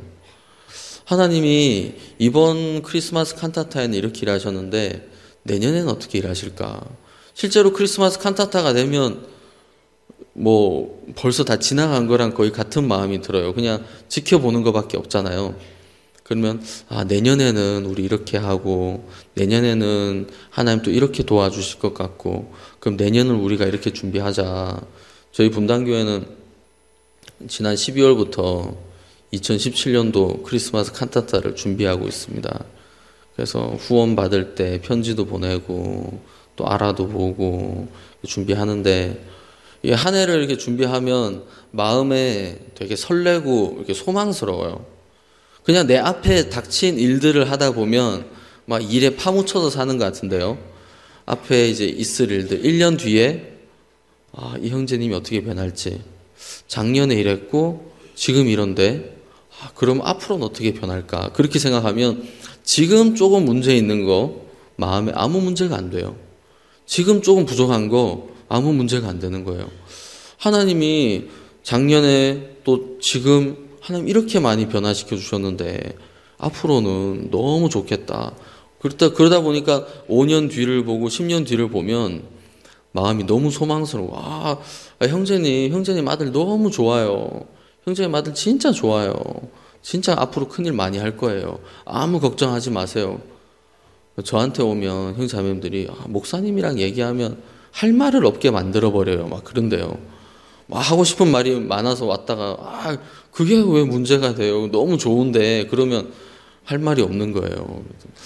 하나님이 이번 크리스마스 칸타타에는 이렇게 일하셨는데 내년에는 어떻게 일하실까? 실제로 크리스마스 칸타타가 되면 뭐 벌써 다 지나간 거랑 거의 같은 마음이 들어요. 그냥 지켜보는 것밖에 없잖아요. 그러면 아, 내년에는 우리 이렇게 하고 내년에는 하나님 또 이렇게 도와주실 것 같고, 그럼 내년을 우리가 이렇게 준비하자. 저희 분당교회는 지난 십이월부터 이천십칠 년도 크리스마스 칸타타를 준비하고 있습니다. 그래서 후원 받을 때 편지도 보내고 또 알아도 보고 준비하는데, 한 해를 이렇게 준비하면 마음에 되게 설레고 이렇게 소망스러워요. 그냥 내 앞에 닥친 일들을 하다 보면 막 일에 파묻혀서 사는 것 같은데요. 앞에 이제 있을 일들, 일 년 뒤에 아, 이 형제님이 어떻게 변할지, 작년에 이랬고 지금 이런데 아, 그럼 앞으로는 어떻게 변할까? 그렇게 생각하면 지금 조금 문제 있는 거 마음에 아무 문제가 안 돼요. 지금 조금 부족한 거 아무 문제가 안 되는 거예요. 하나님이 작년에 또 지금 하나님 이렇게 많이 변화시켜 주셨는데 앞으로는 너무 좋겠다. 그러다, 그러다 보니까 오 년 뒤를 보고 십 년 뒤를 보면 마음이 너무 소망스러워. 아, 형제님, 형제님 아들 너무 좋아요. 형제님 아들 진짜 좋아요. 진짜 앞으로 큰일 많이 할 거예요. 아무 걱정하지 마세요. 저한테 오면 형제자매님들이 아, 목사님이랑 얘기하면 할 말을 없게 만들어버려요. 막 그런데요. 막 하고 싶은 말이 많아서 왔다가, 아, 그게 왜 문제가 돼요? 너무 좋은데, 그러면 할 말이 없는 거예요.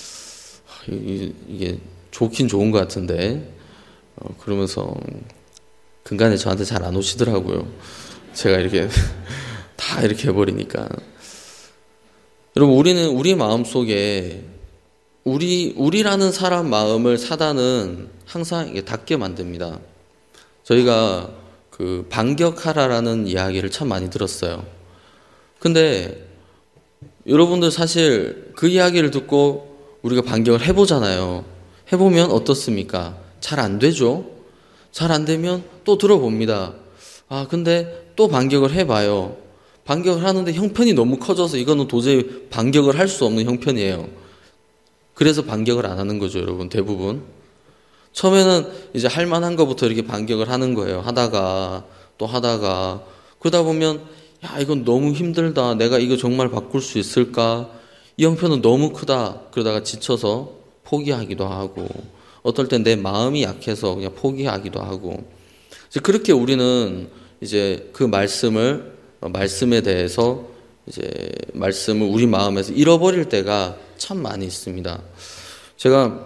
이게 좋긴 좋은 것 같은데, 어, 그러면서 근간에 저한테 잘 안 오시더라고요. 제가 이렇게 다 이렇게 해버리니까. 여러분, 우리는 우리 마음 속에 우리, 우리라는 사람 마음을 사단은 항상 이게 닫게 만듭니다. 저희가 그 반격하라라는 이야기를 참 많이 들었어요. 근데 여러분들 사실 그 이야기를 듣고 우리가 반격을 해보잖아요. 해보면 어떻습니까? 잘 안 되죠? 잘 안 되면 또 들어봅니다. 아, 근데 또 반격을 해봐요. 반격을 하는데 형편이 너무 커져서 이거는 도저히 반격을 할 수 없는 형편이에요. 그래서 반격을 안 하는 거죠, 여러분, 대부분. 처음에는 이제 할 만한 것부터 이렇게 반격을 하는 거예요. 하다가, 또 하다가. 그러다 보면, 야, 이건 너무 힘들다. 내가 이거 정말 바꿀 수 있을까? 이 형편은 너무 크다. 그러다가 지쳐서 포기하기도 하고, 어떨 땐 내 마음이 약해서 그냥 포기하기도 하고. 이제 그렇게 우리는 이제 그 말씀을, 말씀에 대해서 이제 말씀을 우리 마음에서 잃어버릴 때가 참 많이 있습니다. 제가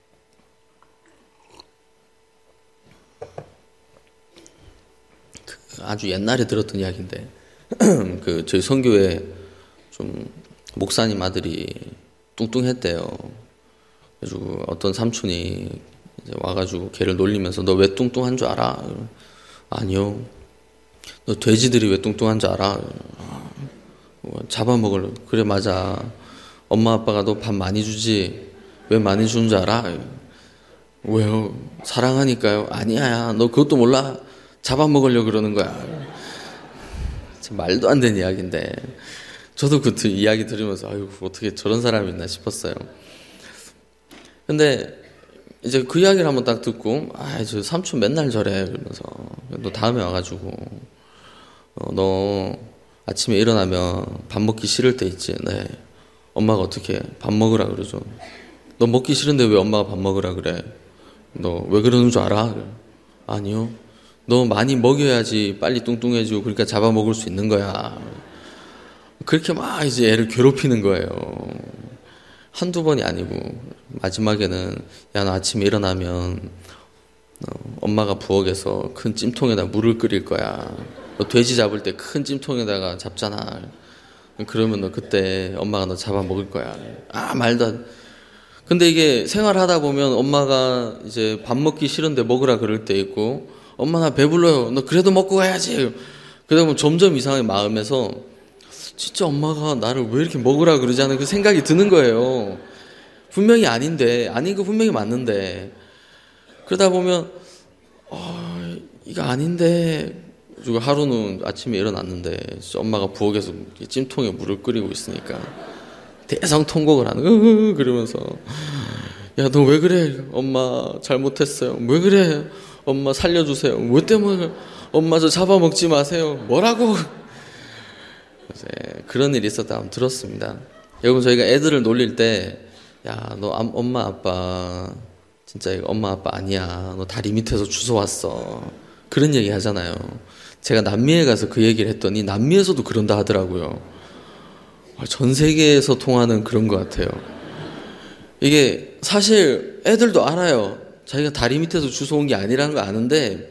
아주 옛날에 들었던 이야기인데, 그 저희 선교회 좀 목사님 아들이 뚱뚱했대요. 그래가지고 어떤 삼촌이 이제 와가지고 걔를 놀리면서 너 왜 뚱뚱한 줄 알아? 아니요. 너 돼지들이 왜 뚱뚱한 줄 알아? 잡아먹으려. 그래, 맞아. 엄마 아빠가 너 밥 많이 주지? 왜 많이 주는 줄 알아? 왜요? 사랑하니까요. 아니야, 너 그것도 몰라? 잡아먹으려고 그러는 거야. 말도 안 되는 이야기인데, 저도 그 이야기 들으면서 아유, 어떻게 저런 사람이 있나 싶었어요. 근데 이제 그 이야기를 한번 딱 듣고, 아, 저 삼촌 맨날 저래. 그러면서 너 다음에 와가지고 어, 너 아침에 일어나면 밥 먹기 싫을 때 있지. 네. 엄마가 어떻게 밥 먹으라 그러죠. 너 먹기 싫은데 왜 엄마가 밥 먹으라 그래? 너 왜 그러는 줄 알아? 아니요. 너 많이 먹여야지 빨리 뚱뚱해지고 그러니까 잡아먹을 수 있는 거야. 그렇게 막 이제 애를 괴롭히는 거예요. 한두 번이 아니고 마지막에는 야, 너 아침에 일어나면 어, 엄마가 부엌에서 큰 찜통에다 물을 끓일 거야. 너 돼지 잡을 때 큰 찜통에다가 잡잖아. 그러면 너 그때 엄마가 너 잡아먹을 거야. 아, 말도 안. 근데 이게 생활하다 보면 엄마가 이제 밥 먹기 싫은데 먹으라 그럴 때 있고, 엄마 나 배불러요. 너 그래도 먹고 가야지. 그러다 보면 점점 이상하게 마음에서 진짜 엄마가 나를 왜 이렇게 먹으라 그러지 않은 그 생각이 드는 거예요. 분명히 아닌데, 아닌 거 분명히 맞는데. 그러다 보면 어, 이거 아닌데. 그리고 하루는 아침에 일어났는데 엄마가 부엌에서 찜통에 물을 끓이고 있으니까 대성통곡을 하는 거예요. 그러면서 야, 너 왜 그래? 엄마 잘못했어요. 왜 그래? 엄마 살려주세요. 왜 때문에? 엄마 저 잡아먹지 마세요. 뭐라고? 이제 그런 일이 있었다 하면 들었습니다. 여러분, 저희가 애들을 놀릴 때 야, 너 엄마 아빠 진짜 엄마 아빠 아니야. 너 다리 밑에서 주워왔어. 그런 얘기 하잖아요. 제가 남미에 가서 그 얘기를 했더니 남미에서도 그런다 하더라고요. 전 세계에서 통하는 그런 것 같아요. 이게 사실 애들도 알아요. 자기가 다리 밑에서 주워온 게 아니라는 거 아는데,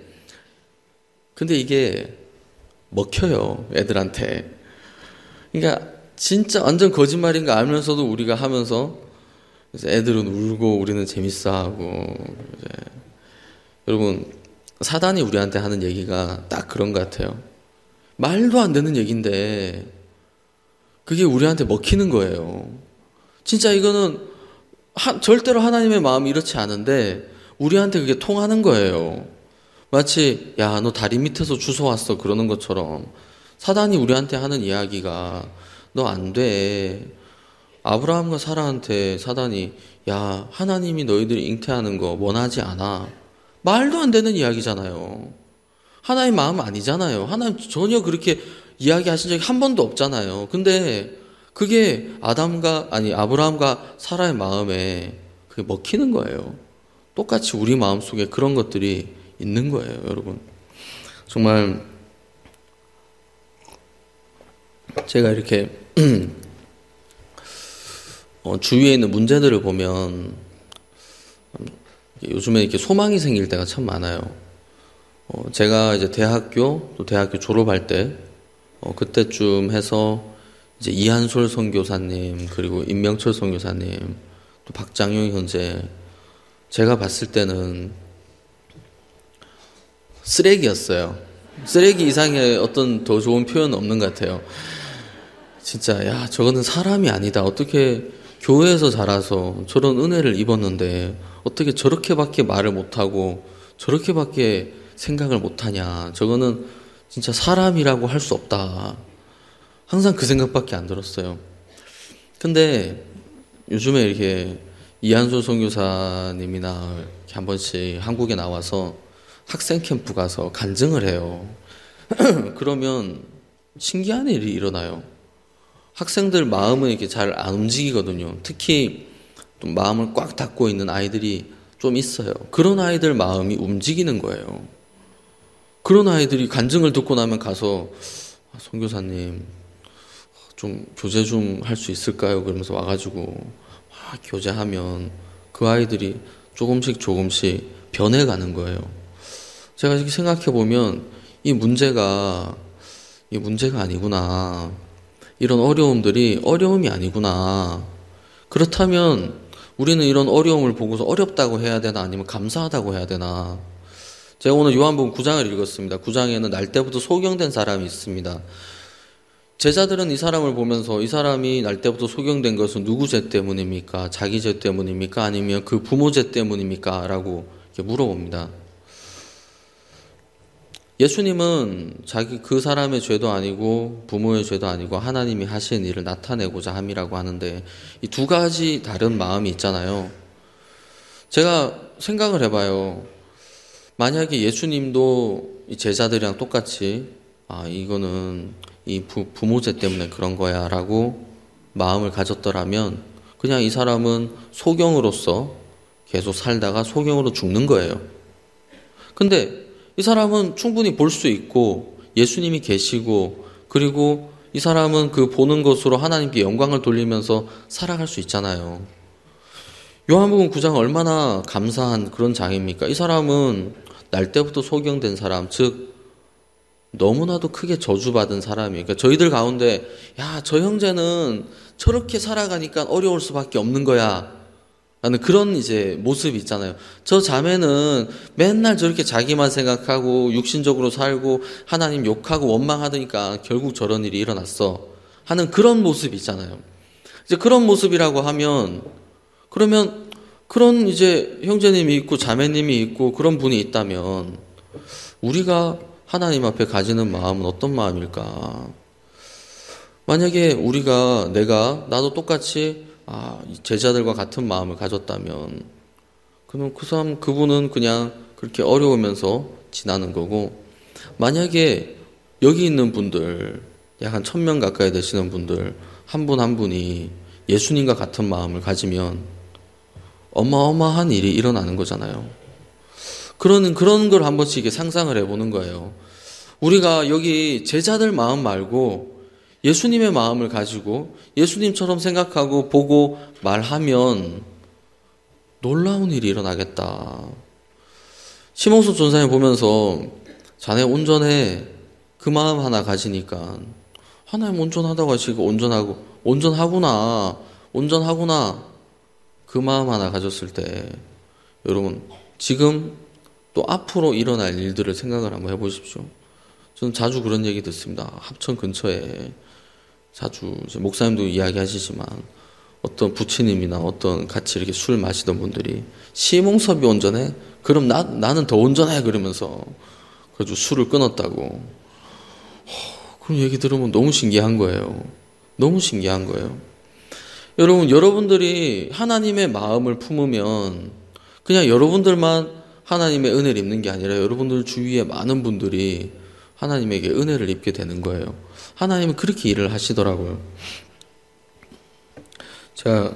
근데 이게 먹혀요, 애들한테. 그러니까 진짜 완전 거짓말인 거 알면서도 우리가 하면서 애들은 울고 우리는 재밌어하고. 이제 여러분, 사단이 우리한테 하는 얘기가 딱 그런 것 같아요. 말도 안 되는 얘기인데 그게 우리한테 먹히는 거예요. 진짜 이거는 하, 절대로 하나님의 마음이 이렇지 않은데 우리한테 그게 통하는 거예요. 마치 야, 너 다리 밑에서 주워왔어 그러는 것처럼 사단이 우리한테 하는 이야기가 너 안 돼. 아브라함과 사라한테 사단이 야, 하나님이 너희들이 잉태하는 거 원하지 않아. 말도 안 되는 이야기잖아요. 하나님 마음 아니잖아요. 하나님 전혀 그렇게 이야기하신 적이 한 번도 없잖아요. 근데 그게 아담과 아니 아브라함과 사라의 마음에 그게 먹히는 거예요. 똑같이 우리 마음속에 그런 것들이 있는 거예요, 여러분. 정말 제가 이렇게 어, 주위에 있는 문제들을 보면 요즘에 이렇게 소망이 생길 때가 참 많아요. 어, 제가 이제 대학교 또 대학교 졸업할 때 어, 그때쯤 해서 이제 이한솔 선교사님 그리고 임명철 선교사님 또 박장용 형제 제가 봤을 때는 쓰레기였어요. 쓰레기 이상의 어떤 더 좋은 표현은 없는 것 같아요. 진짜 야, 저거는 사람이 아니다. 어떻게 교회에서 자라서 저런 은혜를 입었는데 어떻게 저렇게밖에 말을 못하고 저렇게밖에 생각을 못하냐. 저거는 진짜 사람이라고 할 수 없다. 항상 그 생각밖에 안 들었어요. 근데 요즘에 이렇게 이한솔 선교사님이나 이렇게 한 번씩 한국에 나와서 학생 캠프 가서 간증을 해요. 그러면 신기한 일이 일어나요. 학생들 마음은 이렇게 잘 안 움직이거든요. 특히 또 마음을 꽉 닫고 있는 아이들이 좀 있어요. 그런 아이들 마음이 움직이는 거예요. 그런 아이들이 간증을 듣고 나면 가서 아, 선교사님 좀 교제 좀 할 수 있을까요? 그러면서 와가지고 막 교제하면 그 아이들이 조금씩 조금씩 변해가는 거예요. 제가 이렇게 생각해 보면 이 문제가 이 문제가 아니구나. 이런 어려움들이 어려움이 아니구나. 그렇다면 우리는 이런 어려움을 보고서 어렵다고 해야 되나 아니면 감사하다고 해야 되나. 제가 오늘 요한복음 구 장을 읽었습니다. 구 장에는 날 때부터 소경된 사람이 있습니다. 제자들은 이 사람을 보면서 이 사람이 날 때부터 소경된 것은 누구 죄 때문입니까? 자기 죄 때문입니까? 아니면 그 부모 죄 때문입니까? 라고 이렇게 물어봅니다. 예수님은 자기 그 사람의 죄도 아니고 부모의 죄도 아니고 하나님이 하신 일을 나타내고자 함이라고 하는데 이 두 가지 다른 마음이 있잖아요. 제가 생각을 해봐요. 만약에 예수님도 이 제자들이랑 똑같이 아 이거는 이 부, 부모 죄 때문에 그런 거야 라고 마음을 가졌더라면 그냥 이 사람은 소경으로서 계속 살다가 소경으로 죽는 거예요. 근데 이 사람은 충분히 볼 수 있고 예수님이 계시고 그리고 이 사람은 그 보는 것으로 하나님께 영광을 돌리면서 살아갈 수 있잖아요. 요한복음 구 장 얼마나 감사한 그런 장입니까? 이 사람은 날 때부터 소경된 사람, 즉 너무나도 크게 저주받은 사람이에요. 그러니까 저희들 가운데 야, 저 형제는 저렇게 살아가니까 어려울 수밖에 없는 거야 라는 그런 이제 모습이 있잖아요. 저 자매는 맨날 저렇게 자기만 생각하고 육신적으로 살고 하나님 욕하고 원망하니까 결국 저런 일이 일어났어 하는 그런 모습이 있잖아요. 이제 그런 모습이라고 하면 그러면 그런 이제 형제님이 있고 자매님이 있고 그런 분이 있다면 우리가 하나님 앞에 가지는 마음은 어떤 마음일까? 만약에 우리가 내가 나도 똑같이 아, 제자들과 같은 마음을 가졌다면 그러면 그 사람 그분은 그냥 그렇게 어려우면서 지나는 거고 만약에 여기 있는 분들 약 한 천 명 가까이 되시는 분들 한 분 한 분이 예수님과 같은 마음을 가지면 어마어마한 일이 일어나는 거잖아요. 그런 그런 걸 한 번씩 상상을 해보는 거예요. 우리가 여기 제자들 마음 말고 예수님의 마음을 가지고 예수님처럼 생각하고 보고 말하면 놀라운 일이 일어나겠다. 심홍수 전사님 보면서 자네 온전해 그 마음 하나 가지니까 하나님 온전하다고 하시고 온전하고 온전하구나 온전하구나 그 마음 하나 가졌을 때 여러분 지금 또 앞으로 일어날 일들을 생각을 한번 해보십시오. 저는 자주 그런 얘기 듣습니다. 합천 근처에 자주 이제 목사님도 이야기하시지만 어떤 부처님이나 어떤 같이 이렇게 술 마시던 분들이 심홍섭이 온전해? 그럼 나, 나는 더 온전해 그러면서 그래서 술을 끊었다고. 허, 그런 얘기 들으면 너무 신기한 거예요. 너무 신기한 거예요. 여러분 여러분들이 하나님의 마음을 품으면 그냥 여러분들만 하나님의 은혜를 입는 게 아니라 여러분들 주위에 많은 분들이 하나님에게 은혜를 입게 되는 거예요. 하나님은 그렇게 일을 하시더라고요. 제가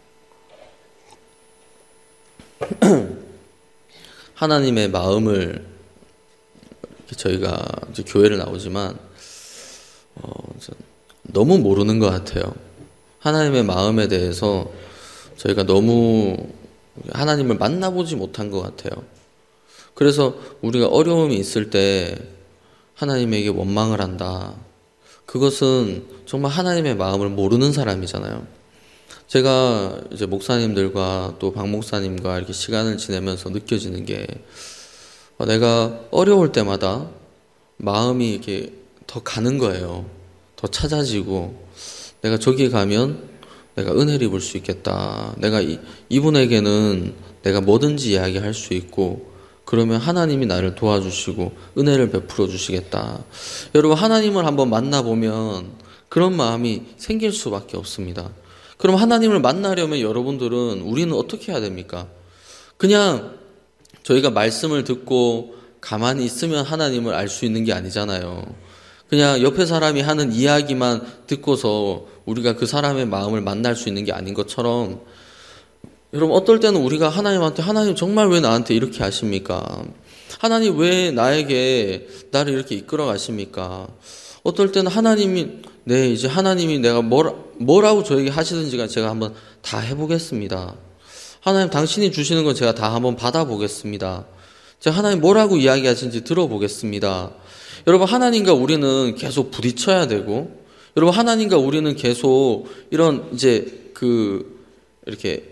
하나님의 마음을 저희가 이제 교회를 나오지만 어, 너무 모르는 것 같아요. 하나님의 마음에 대해서 저희가 너무 하나님을 만나보지 못한 것 같아요. 그래서 우리가 어려움이 있을 때 하나님에게 원망을 한다. 그것은 정말 하나님의 마음을 모르는 사람이잖아요. 제가 이제 목사님들과 또 박 목사님과 이렇게 시간을 지내면서 느껴지는 게 내가 어려울 때마다 마음이 이렇게 더 가는 거예요. 더 찾아지고 내가 저기 가면 내가 은혜를 입을 수 있겠다. 내가 이, 이분에게는 내가 뭐든지 이야기할 수 있고 그러면 하나님이 나를 도와주시고 은혜를 베풀어 주시겠다. 여러분 하나님을 한번 만나보면 그런 마음이 생길 수밖에 없습니다. 그럼 하나님을 만나려면 여러분들은 우리는 어떻게 해야 됩니까? 그냥 저희가 말씀을 듣고 가만히 있으면 하나님을 알 수 있는 게 아니잖아요. 그냥 옆에 사람이 하는 이야기만 듣고서 우리가 그 사람의 마음을 만날 수 있는 게 아닌 것처럼 여러분 어떨 때는 우리가 하나님한테 하나님 정말 왜 나한테 이렇게 하십니까? 하나님 왜 나에게 나를 이렇게 이끌어 가십니까? 어떨 때는 하나님이 네 이제 하나님이 내가 뭐라, 뭐라고 저에게 하시든지가 제가 한번 다 해보겠습니다. 하나님 당신이 주시는 건 제가 다 한번 받아보겠습니다. 제가 하나님 뭐라고 이야기하시는지 들어보겠습니다. 여러분 하나님과 우리는 계속 부딪혀야 되고 여러분 하나님과 우리는 계속 이런 이제 그 이렇게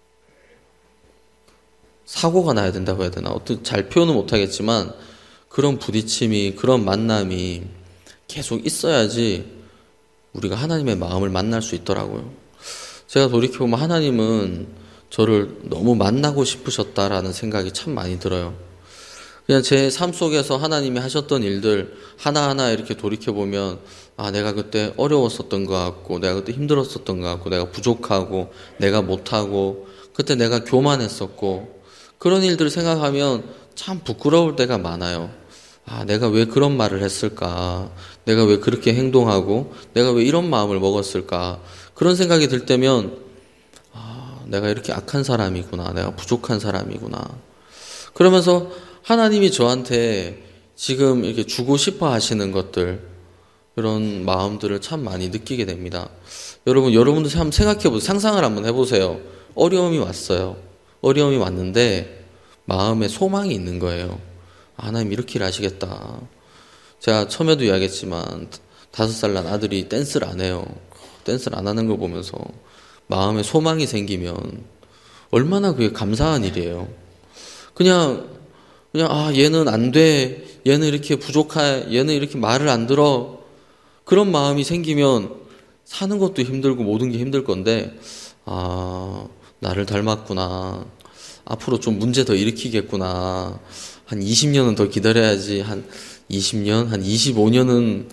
사고가 나야 된다고 해야 되나 어떤 잘 표현은 못하겠지만 그런 부딪힘이 그런 만남이 계속 있어야지 우리가 하나님의 마음을 만날 수 있더라고요. 제가 돌이켜보면 하나님은 저를 너무 만나고 싶으셨다라는 생각이 참 많이 들어요. 그냥 제 삶 속에서 하나님이 하셨던 일들 하나하나 이렇게 돌이켜보면 아, 내가 그때 어려웠었던 것 같고, 내가 그때 힘들었었던 것 같고, 내가 부족하고, 내가 못하고, 그때 내가 교만했었고, 그런 일들을 생각하면 참 부끄러울 때가 많아요. 아, 내가 왜 그런 말을 했을까? 내가 왜 그렇게 행동하고, 내가 왜 이런 마음을 먹었을까? 그런 생각이 들 때면, 아, 내가 이렇게 악한 사람이구나. 내가 부족한 사람이구나. 그러면서 하나님이 저한테 지금 이렇게 주고 싶어 하시는 것들, 그런 마음들을 참 많이 느끼게 됩니다. 여러분, 여러분도 한번 생각해보세요. 상상을 한번 해보세요. 어려움이 왔어요. 어려움이 왔는데 마음에 소망이 있는 거예요. 아, 하나님 이렇게 일하시겠다. 제가 처음에도 이야기했지만 다섯 살 난 아들이 댄스를 안 해요. 댄스를 안 하는 걸 보면서 마음에 소망이 생기면 얼마나 그게 감사한 일이에요. 그냥 그냥 아, 얘는 안 돼. 얘는 이렇게 부족해. 얘는 이렇게 말을 안 들어. 그런 마음이 생기면 사는 것도 힘들고 모든 게 힘들 건데, 아, 나를 닮았구나. 앞으로 좀 문제 더 일으키겠구나. 한 이십 년은 더 기다려야지. 한 이십 년, 한 이십오 년은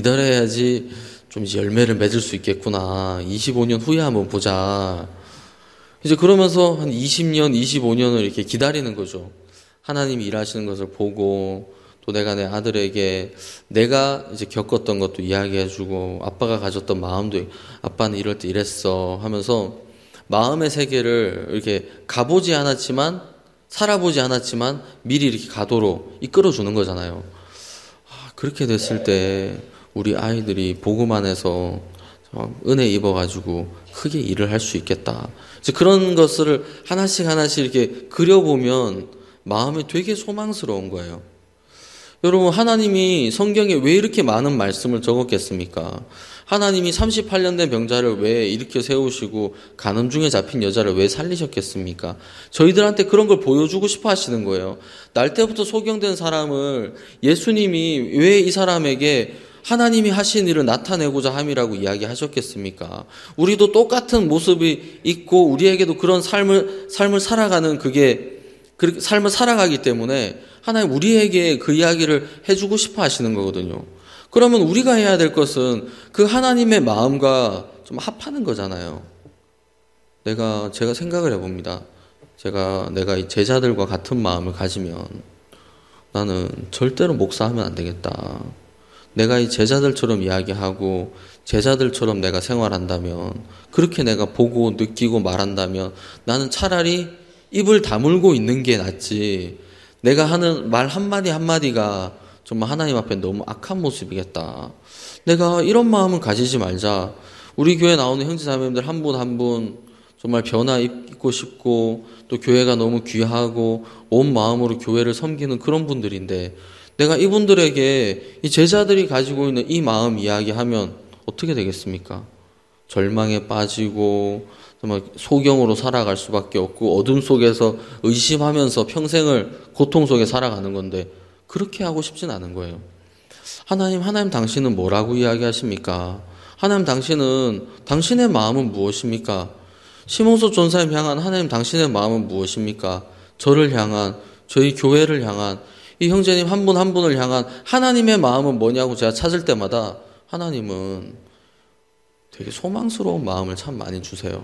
기다려야지 좀 이제 열매를 맺을 수 있겠구나. 이십오 년 후에 한번 보자. 이제 그러면서 한 이십 년, 이십오 년을 이렇게 기다리는 거죠. 하나님이 일하시는 것을 보고, 또 내가 내 아들에게 내가 이제 겪었던 것도 이야기해주고, 아빠가 가졌던 마음도, 아빠는 이럴 때 이랬어 하면서 마음의 세계를 이렇게 가보지 않았지만, 살아보지 않았지만 미리 이렇게 가도록 이끌어주는 거잖아요. 아, 그렇게 됐을 때 우리 아이들이 복음 안에서 은혜 입어가지고 크게 일을 할 수 있겠다. 이제 그런 것을 하나씩 하나씩 이렇게 그려보면 마음이 되게 소망스러운 거예요. 여러분, 하나님이 성경에 왜 이렇게 많은 말씀을 적었겠습니까? 하나님이 삼십팔 년 된 병자를 왜 일으켜 세우시고 간음 중에 잡힌 여자를 왜 살리셨겠습니까? 저희들한테 그런 걸 보여주고 싶어 하시는 거예요. 날 때부터 소경된 사람을 예수님이 왜 이 사람에게 하나님이 하신 일을 나타내고자 함이라고 이야기하셨겠습니까? 우리도 똑같은 모습이 있고 우리에게도 그런 삶을 삶을 살아가는 그게 그 삶을 살아가기 때문에 하나님 우리에게 그 이야기를 해주고 싶어 하시는 거거든요. 그러면 우리가 해야 될 것은 그 하나님의 마음과 좀 합하는 거잖아요. 내가 제가 생각을 해봅니다. 제가 내가 이 제자들과 같은 마음을 가지면 나는 절대로 목사하면 안 되겠다. 내가 이 제자들처럼 이야기하고 제자들처럼 내가 생활한다면, 그렇게 내가 보고 느끼고 말한다면 나는 차라리 입을 다물고 있는 게 낫지, 내가 하는 말 한마디 한마디가 정말 하나님 앞에 너무 악한 모습이겠다. 내가 이런 마음을 가지지 말자. 우리 교회 나오는 형제자매님들 한 분 한 분 정말 변화 입고 싶고, 또 교회가 너무 귀하고 온 마음으로 교회를 섬기는 그런 분들인데, 내가 이분들에게 이 제자들이 가지고 있는 이 마음 이야기하면 어떻게 되겠습니까? 절망에 빠지고 정말 소경으로 살아갈 수밖에 없고 어둠 속에서 의심하면서 평생을 고통 속에 살아가는 건데, 그렇게 하고 싶진 않은 거예요. 하나님, 하나님 당신은 뭐라고 이야기하십니까? 하나님 당신은, 당신의 마음은 무엇입니까? 심홍수 전사님 향한 하나님 당신의 마음은 무엇입니까? 저를 향한, 저희 교회를 향한, 이 형제님 한 분 한 분을 향한 하나님의 마음은 뭐냐고 제가 찾을 때마다 하나님은 되게 소망스러운 마음을 참 많이 주세요.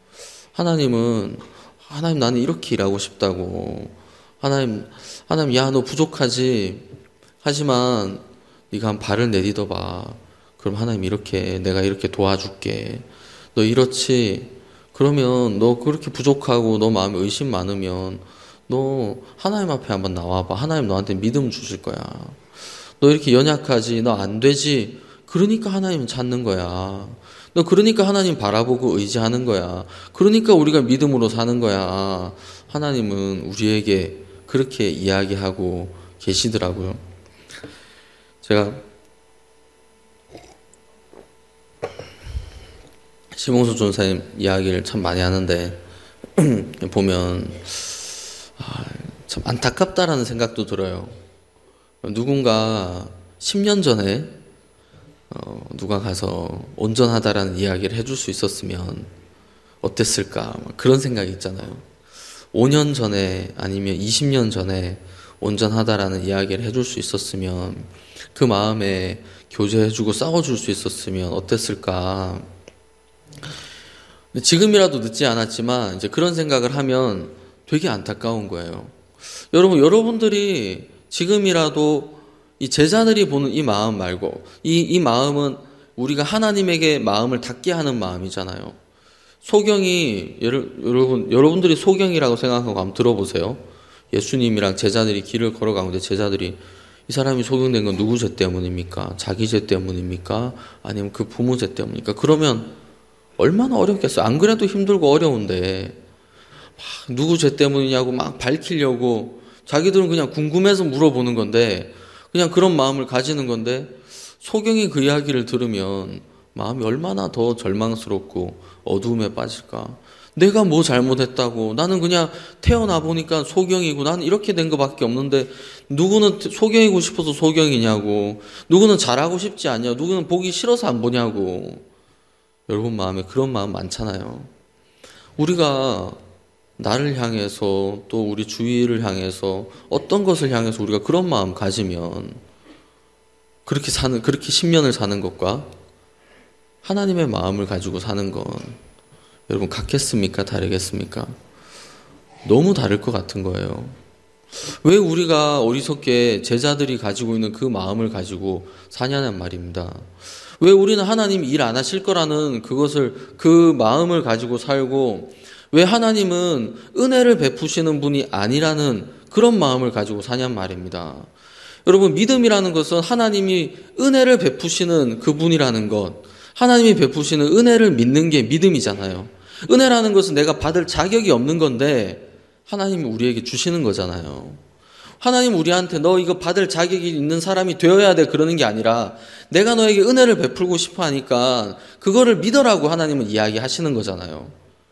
하나님은, 하나님 나는 이렇게 일하고 싶다고. 하나님, 하나님, 야, 너 부족하지? 하지만 네가 한 발을 내딛어 봐. 그럼 하나님 이렇게, 내가 이렇게 도와줄게. 너 이렇지? 그러면 너 그렇게 부족하고 너 마음에 의심 많으면 너 하나님 앞에 한번 나와봐. 하나님 너한테 믿음 주실 거야. 너 이렇게 연약하지? 너 안 되지? 그러니까 하나님은 찾는 거야. 너 그러니까 하나님 바라보고 의지하는 거야. 그러니까 우리가 믿음으로 사는 거야. 하나님은 우리에게 그렇게 이야기하고 계시더라고요. 제가 심홍수 전사님 이야기를 참 많이 하는데 보면 아, 참 안타깝다라는 생각도 들어요. 누군가 십 년 전에 어, 누가 가서 온전하다라는 이야기를 해줄 수 있었으면 어땠을까, 그런 생각이 있잖아요. 오 년 전에 아니면 이십 년 전에 온전하다라는 이야기를 해줄 수 있었으면, 그 마음에 교제해주고 싸워줄 수 있었으면 어땠을까. 지금이라도 늦지 않았지만 이제 그런 생각을 하면 되게 안타까운 거예요. 여러분, 여러분들이 지금이라도 이 제자들이 보는 이 마음 말고, 이, 이 마음은 우리가 하나님에게 마음을 닫게 하는 마음이잖아요. 소경이, 여러분, 여러분들이 소경이라고 생각하고 한번 들어보세요. 예수님이랑 제자들이 길을 걸어가는데 제자들이, 이 사람이 소경된 건 누구 죄 때문입니까? 자기 죄 때문입니까? 아니면 그 부모 죄 때문입니까? 그러면 얼마나 어렵겠어요. 안 그래도 힘들고 어려운데 막 누구 죄 때문이냐고 막 밝히려고, 자기들은 그냥 궁금해서 물어보는 건데, 그냥 그런 마음을 가지는 건데, 소경이 그 이야기를 들으면 마음이 얼마나 더 절망스럽고 어두움에 빠질까. 내가 뭐 잘못했다고, 나는 그냥 태어나 보니까 소경이고 나는 이렇게 된 것밖에 없는데 누구는 소경이고 싶어서 소경이냐고, 누구는 잘하고 싶지 않냐, 누구는 보기 싫어서 안 보냐고. 여러분 마음에 그런 마음 많잖아요. 우리가 나를 향해서, 또 우리 주위를 향해서, 어떤 것을 향해서 우리가 그런 마음 가지면, 그렇게 사는, 그렇게 십 년을 사는 것과 하나님의 마음을 가지고 사는 건 여러분 같겠습니까? 다르겠습니까? 너무 다를 것 같은 거예요. 왜 우리가 어리석게 제자들이 가지고 있는 그 마음을 가지고 사냐는 말입니다. 왜 우리는 하나님 일 안 하실 거라는 그것을, 그 마음을 가지고 살고, 왜 하나님은 은혜를 베푸시는 분이 아니라는 그런 마음을 가지고 사냔 말입니다. 여러분, 믿음이라는 것은 하나님이 은혜를 베푸시는 그분이라는 것, 하나님이 베푸시는 은혜를 믿는 게 믿음이잖아요. 은혜라는 것은 내가 받을 자격이 없는 건데 하나님이 우리에게 주시는 거잖아요. 하나님 우리한테 너 이거 받을 자격이 있는 사람이 되어야 돼 그러는 게 아니라, 내가 너에게 은혜를 베풀고 싶어 하니까 그거를 믿으라고 하나님은 이야기하시는 거잖아요.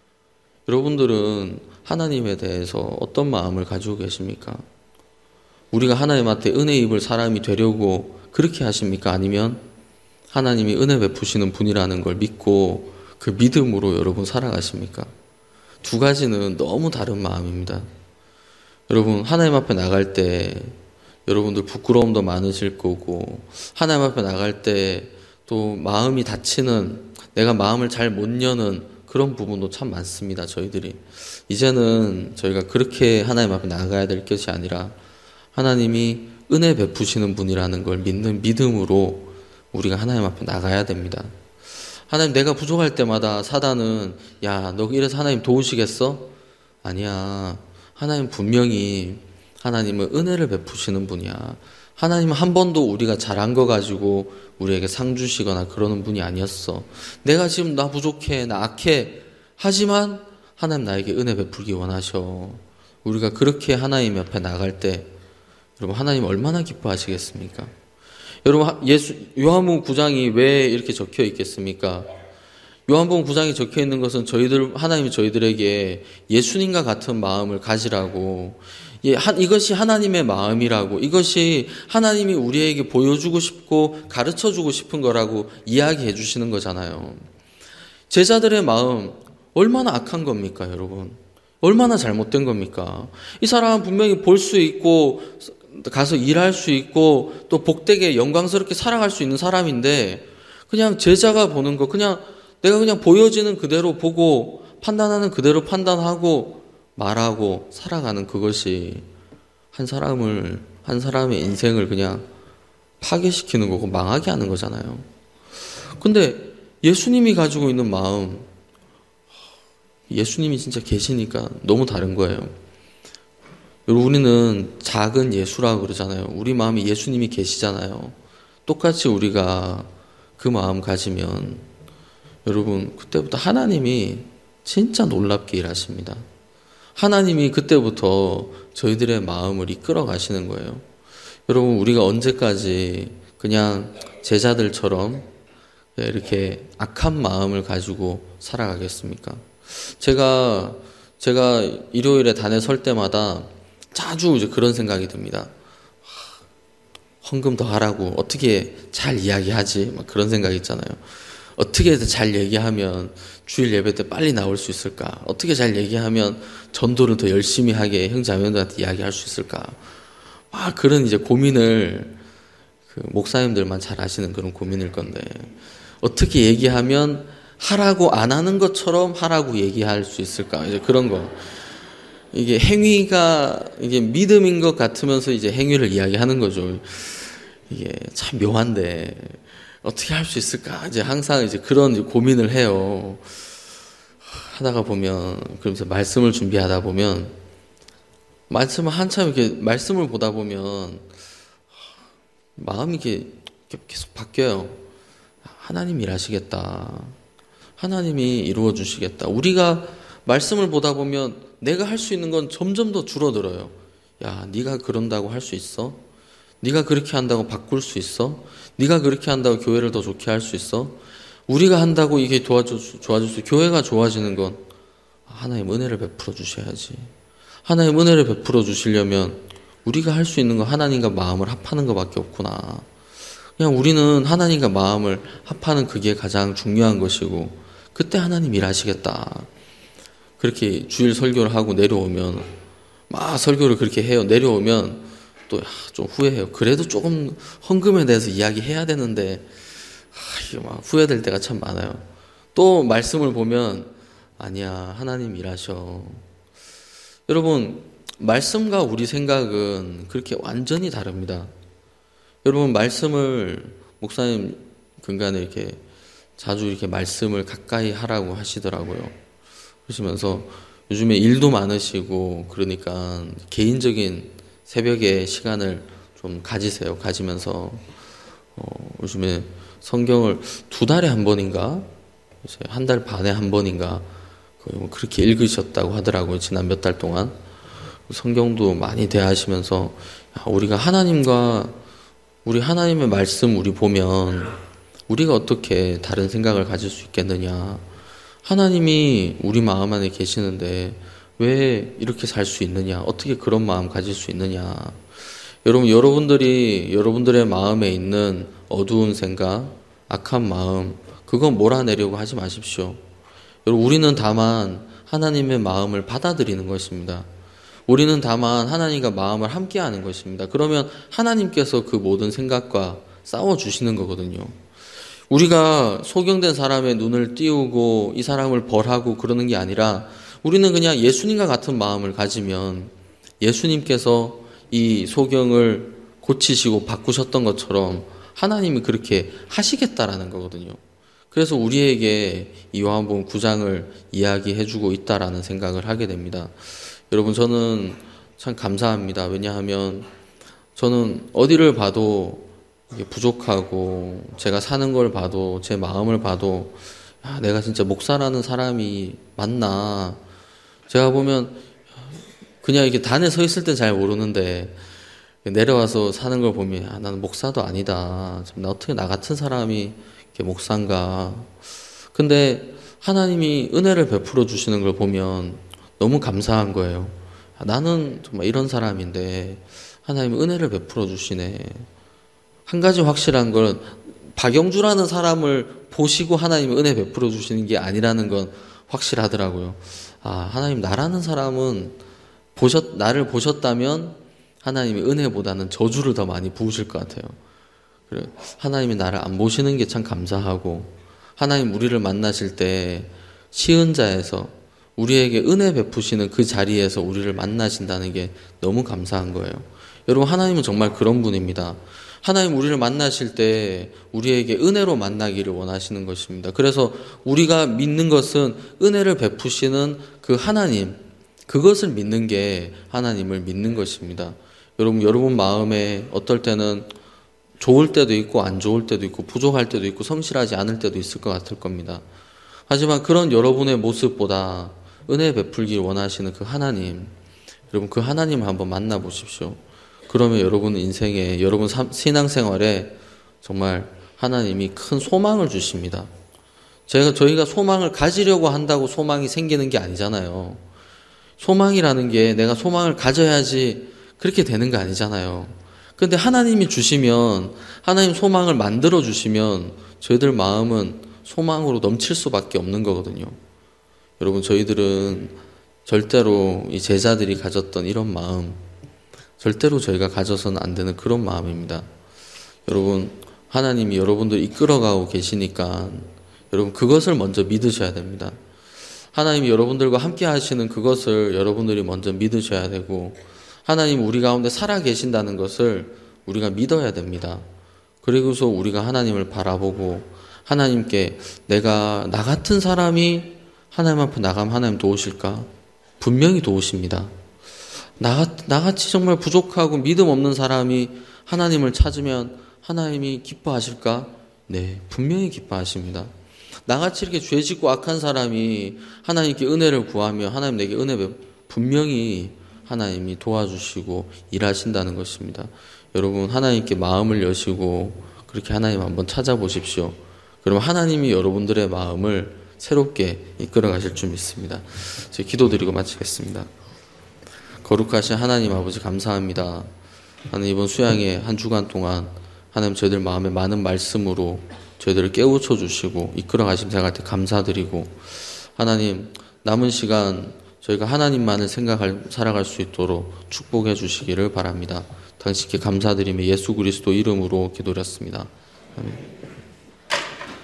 여러분들은 하나님에 대해서 어떤 마음을 가지고 계십니까? 우리가 하나님한테 은혜 입을 사람이 되려고 그렇게 하십니까? 아니면 하나님이 은혜 베푸시는 분이라는 걸 믿고 그 믿음으로 여러분 살아가십니까? 두 가지는 너무 다른 마음입니다. 여러분, 하나님 앞에 나갈 때 여러분들 부끄러움도 많으실 거고, 하나님 앞에 나갈 때 또 마음이 다치는, 내가 마음을 잘 못 여는 그런 부분도 참 많습니다. 저희들이 이제는 저희가 그렇게 하나님 앞에 나가야 될 것이 아니라 하나님이 은혜 베푸시는 분이라는 걸 믿는 믿음으로 우리가 하나님 앞에 나가야 됩니다. 하나님, 내가 부족할 때마다 사단은 야, 너 이래서 하나님 도우시겠어? 아니야. 하나님 분명히, 하나님은 은혜를 베푸시는 분이야. 하나님은 한 번도 우리가 잘한 거 가지고 우리에게 상 주시거나 그러는 분이 아니었어. 내가 지금 나 부족해, 나 악해. 하지만 하나님 나에게 은혜 베풀기 원하셔. 우리가 그렇게 하나님 옆에 나갈 때 여러분, 하나님 얼마나 기뻐하시겠습니까? 여러분, 예수, 요한복음 구 장이 왜 이렇게 적혀 있겠습니까? 요한복음 구 장에 적혀 있는 것은 저희들, 하나님이 저희들에게 예수님과 같은 마음을 가지라고, 이것이 하나님의 마음이라고, 이것이 하나님이 우리에게 보여주고 싶고 가르쳐주고 싶은 거라고 이야기해 주시는 거잖아요. 제자들의 마음 얼마나 악한 겁니까, 여러분? 얼마나 잘못된 겁니까? 이 사람은 분명히 볼 수 있고 가서 일할 수 있고 또 복되게 영광스럽게 살아갈 수 있는 사람인데, 그냥 제자가 보는 거, 그냥 내가 그냥 보여지는 그대로 보고 판단하는 그대로 판단하고 말하고 살아가는 그것이 한 사람을, 한 사람의 인생을 그냥 파괴시키는 거고 망하게 하는 거잖아요. 근데 예수님이 가지고 있는 마음, 예수님이 진짜 계시니까 너무 다른 거예요. 여러분, 우리는 작은 예수라고 그러잖아요. 우리 마음에 예수님이 계시잖아요. 똑같이 우리가 그 마음 가지면 여러분, 그때부터 하나님이 진짜 놀랍게 일하십니다. 하나님이 그때부터 저희들의 마음을 이끌어 가시는 거예요. 여러분, 우리가 언제까지 그냥 제자들처럼 이렇게 악한 마음을 가지고 살아가겠습니까? 제가 제가 일요일에 단에 설 때마다 자주 이제 그런 생각이 듭니다. 헌금 더 하라고 어떻게 잘 이야기하지? 막 그런 생각이 있잖아요. 어떻게 해서 잘 얘기하면 주일 예배 때 빨리 나올 수 있을까? 어떻게 잘 얘기하면 전도를 더 열심히 하게 형제자매들한테 이야기할 수 있을까? 막 그런 이제 고민을 그 목사님들만 잘 아시는 그런 고민일 건데 어떻게 얘기하면 하라고 안 하는 것처럼 하라고 얘기할 수 있을까? 이제 그런 거. 이게 행위가 이게 믿음인 것 같으면서 이제 행위를 이야기하는 거죠. 이게 참 묘한데 어떻게 할 수 있을까? 이제 항상 이제 그런 고민을 해요. 하다가 보면 그러면서 말씀을 준비하다 보면 말씀을 한참 이렇게 말씀을 보다 보면 마음이 이렇게 계속 바뀌어요. 하나님 일하시겠다. 하나님이 이루어 주시겠다. 우리가 말씀을 보다 보면 내가 할 수 있는 건 점점 더 줄어들어요. 야, 네가 그런다고 할 수 있어? 네가 그렇게 한다고 바꿀 수 있어? 네가 그렇게 한다고 교회를 더 좋게 할 수 있어? 우리가 한다고 이게 도와줄 수, 좋아질 수, 교회가 좋아지는 건 하나님 은혜를 베풀어 주셔야지. 하나님 은혜를 베풀어 주시려면 우리가 할 수 있는 건 하나님과 마음을 합하는 것밖에 없구나. 그냥 우리는 하나님과 마음을 합하는 그게 가장 중요한 것이고 그때 하나님 일하시겠다. 그렇게 주일 설교를 하고 내려오면 막 설교를 그렇게 해요. 내려오면 또 좀 후회해요. 그래도 조금 헌금에 대해서 이야기해야 되는데 아, 막 후회될 때가 참 많아요. 또 말씀을 보면 아니야, 하나님 일하셔. 여러분, 말씀과 우리 생각은 그렇게 완전히 다릅니다. 여러분, 말씀을 목사님 근간에 이렇게 자주 이렇게 말씀을 가까이 하라고 하시더라고요. 그러시면서 요즘에 일도 많으시고 그러니까 개인적인 새벽에 시간을 좀 가지세요. 가지면서 어, 요즘에 성경을 두 달에 한 번인가 한 달 반에 한 번인가 그렇게 읽으셨다고 하더라고요. 지난 몇 달 동안 성경도 많이 대하시면서 우리가 하나님과 우리 하나님의 말씀 우리 보면 우리가 어떻게 다른 생각을 가질 수 있겠느냐. 하나님이 우리 마음 안에 계시는데 왜 이렇게 살 수 있느냐? 어떻게 그런 마음 가질 수 있느냐? 여러분, 여러분들이 여러분들의 마음에 있는 어두운 생각, 악한 마음, 그건 몰아내려고 하지 마십시오. 여러분, 우리는 다만 하나님의 마음을 받아들이는 것입니다. 우리는 다만 하나님과 마음을 함께하는 것입니다. 그러면 하나님께서 그 모든 생각과 싸워주시는 거거든요. 우리가 소경된 사람의 눈을 띄우고 이 사람을 벌하고 그러는 게 아니라 우리는 그냥 예수님과 같은 마음을 가지면 예수님께서 이 소경을 고치시고 바꾸셨던 것처럼 하나님이 그렇게 하시겠다라는 거거든요. 그래서 우리에게 이 요한복음 구 장을 이야기해주고 있다라는 생각을 하게 됩니다. 여러분, 저는 참 감사합니다. 왜냐하면 저는 어디를 봐도 부족하고 제가 사는 걸 봐도 제 마음을 봐도 야, 내가 진짜 목사라는 사람이 맞나. 제가 보면 그냥 이렇게 단에 서 있을 땐 잘 모르는데 내려와서 사는 걸 보면 아, 나는 목사도 아니다. 나 어떻게 나 같은 사람이 이렇게 목사인가. 근데 하나님이 은혜를 베풀어 주시는 걸 보면 너무 감사한 거예요. 아, 나는 정말 이런 사람인데 하나님이 은혜를 베풀어 주시네. 한 가지 확실한 건 박영주라는 사람을 보시고 하나님이 은혜 베풀어 주시는 게 아니라는 건 확실하더라고요. 아, 하나님 나라는 사람은 보셨, 나를 보셨다면 하나님이 은혜보다는 저주를 더 많이 부으실 것 같아요. 그래, 하나님이 나를 안 보시는 게 참 감사하고 하나님 우리를 만나실 때 시은자에서 우리에게 은혜 베푸시는 그 자리에서 우리를 만나신다는 게 너무 감사한 거예요. 여러분, 하나님은 정말 그런 분입니다. 하나님 우리를 만나실 때 우리에게 은혜로 만나기를 원하시는 것입니다. 그래서 우리가 믿는 것은 은혜를 베푸시는 그 하나님, 그것을 믿는 게 하나님을 믿는 것입니다. 여러분, 여러분 마음에 어떨 때는 좋을 때도 있고 안 좋을 때도 있고 부족할 때도 있고 성실하지 않을 때도 있을 것 같을 겁니다. 하지만 그런 여러분의 모습보다 은혜 베풀기를 원하시는 그 하나님, 여러분 그 하나님을 한번 만나보십시오. 그러면 여러분 인생에, 여러분 신앙생활에 정말 하나님이 큰 소망을 주십니다. 제가, 저희가 소망을 가지려고 한다고 소망이 생기는 게 아니잖아요. 소망이라는 게 내가 소망을 가져야지 그렇게 되는 거 아니잖아요. 근데 하나님이 주시면, 하나님 소망을 만들어 주시면 저희들 마음은 소망으로 넘칠 수밖에 없는 거거든요. 여러분, 저희들은 절대로 이 제자들이 가졌던 이런 마음, 절대로 저희가 가져서는 안 되는 그런 마음입니다. 여러분, 하나님이 여러분들 이끌어가고 계시니까 여러분 그것을 먼저 믿으셔야 됩니다. 하나님이 여러분들과 함께 하시는 그것을 여러분들이 먼저 믿으셔야 되고, 하나님 우리 가운데 살아 계신다는 것을 우리가 믿어야 됩니다. 그리고서 우리가 하나님을 바라보고 하나님께, 내가 나 같은 사람이 하나님 앞에 나가면 하나님 도우실까? 분명히 도우십니다. 나, 나같이 정말 부족하고 믿음 없는 사람이 하나님을 찾으면 하나님이 기뻐하실까? 네, 분명히 기뻐하십니다. 나같이 이렇게 죄짓고 악한 사람이 하나님께 은혜를 구하며 하나님 내게 은혜 베 분명히 하나님이 도와주시고 일하신다는 것입니다. 여러분, 하나님께 마음을 여시고 그렇게 하나님 한번 찾아보십시오. 그러면 하나님이 여러분들의 마음을 새롭게 이끌어 가실 줄 믿습니다. 제가 기도드리고 마치겠습니다. 거룩하신 하나님 아버지, 감사합니다. 하나님, 이번 수양의 한 주간 동안 하나님 저희들 마음에 많은 말씀으로 저희들을 깨우쳐 주시고 이끌어 가심 생각할 때 감사드리고, 하나님 남은 시간 저희가 하나님만을 생각할 살아갈 수 있도록 축복해 주시기를 바랍니다. 당신께 감사드리며 예수 그리스도 이름으로 기도드렸습니다. 아멘.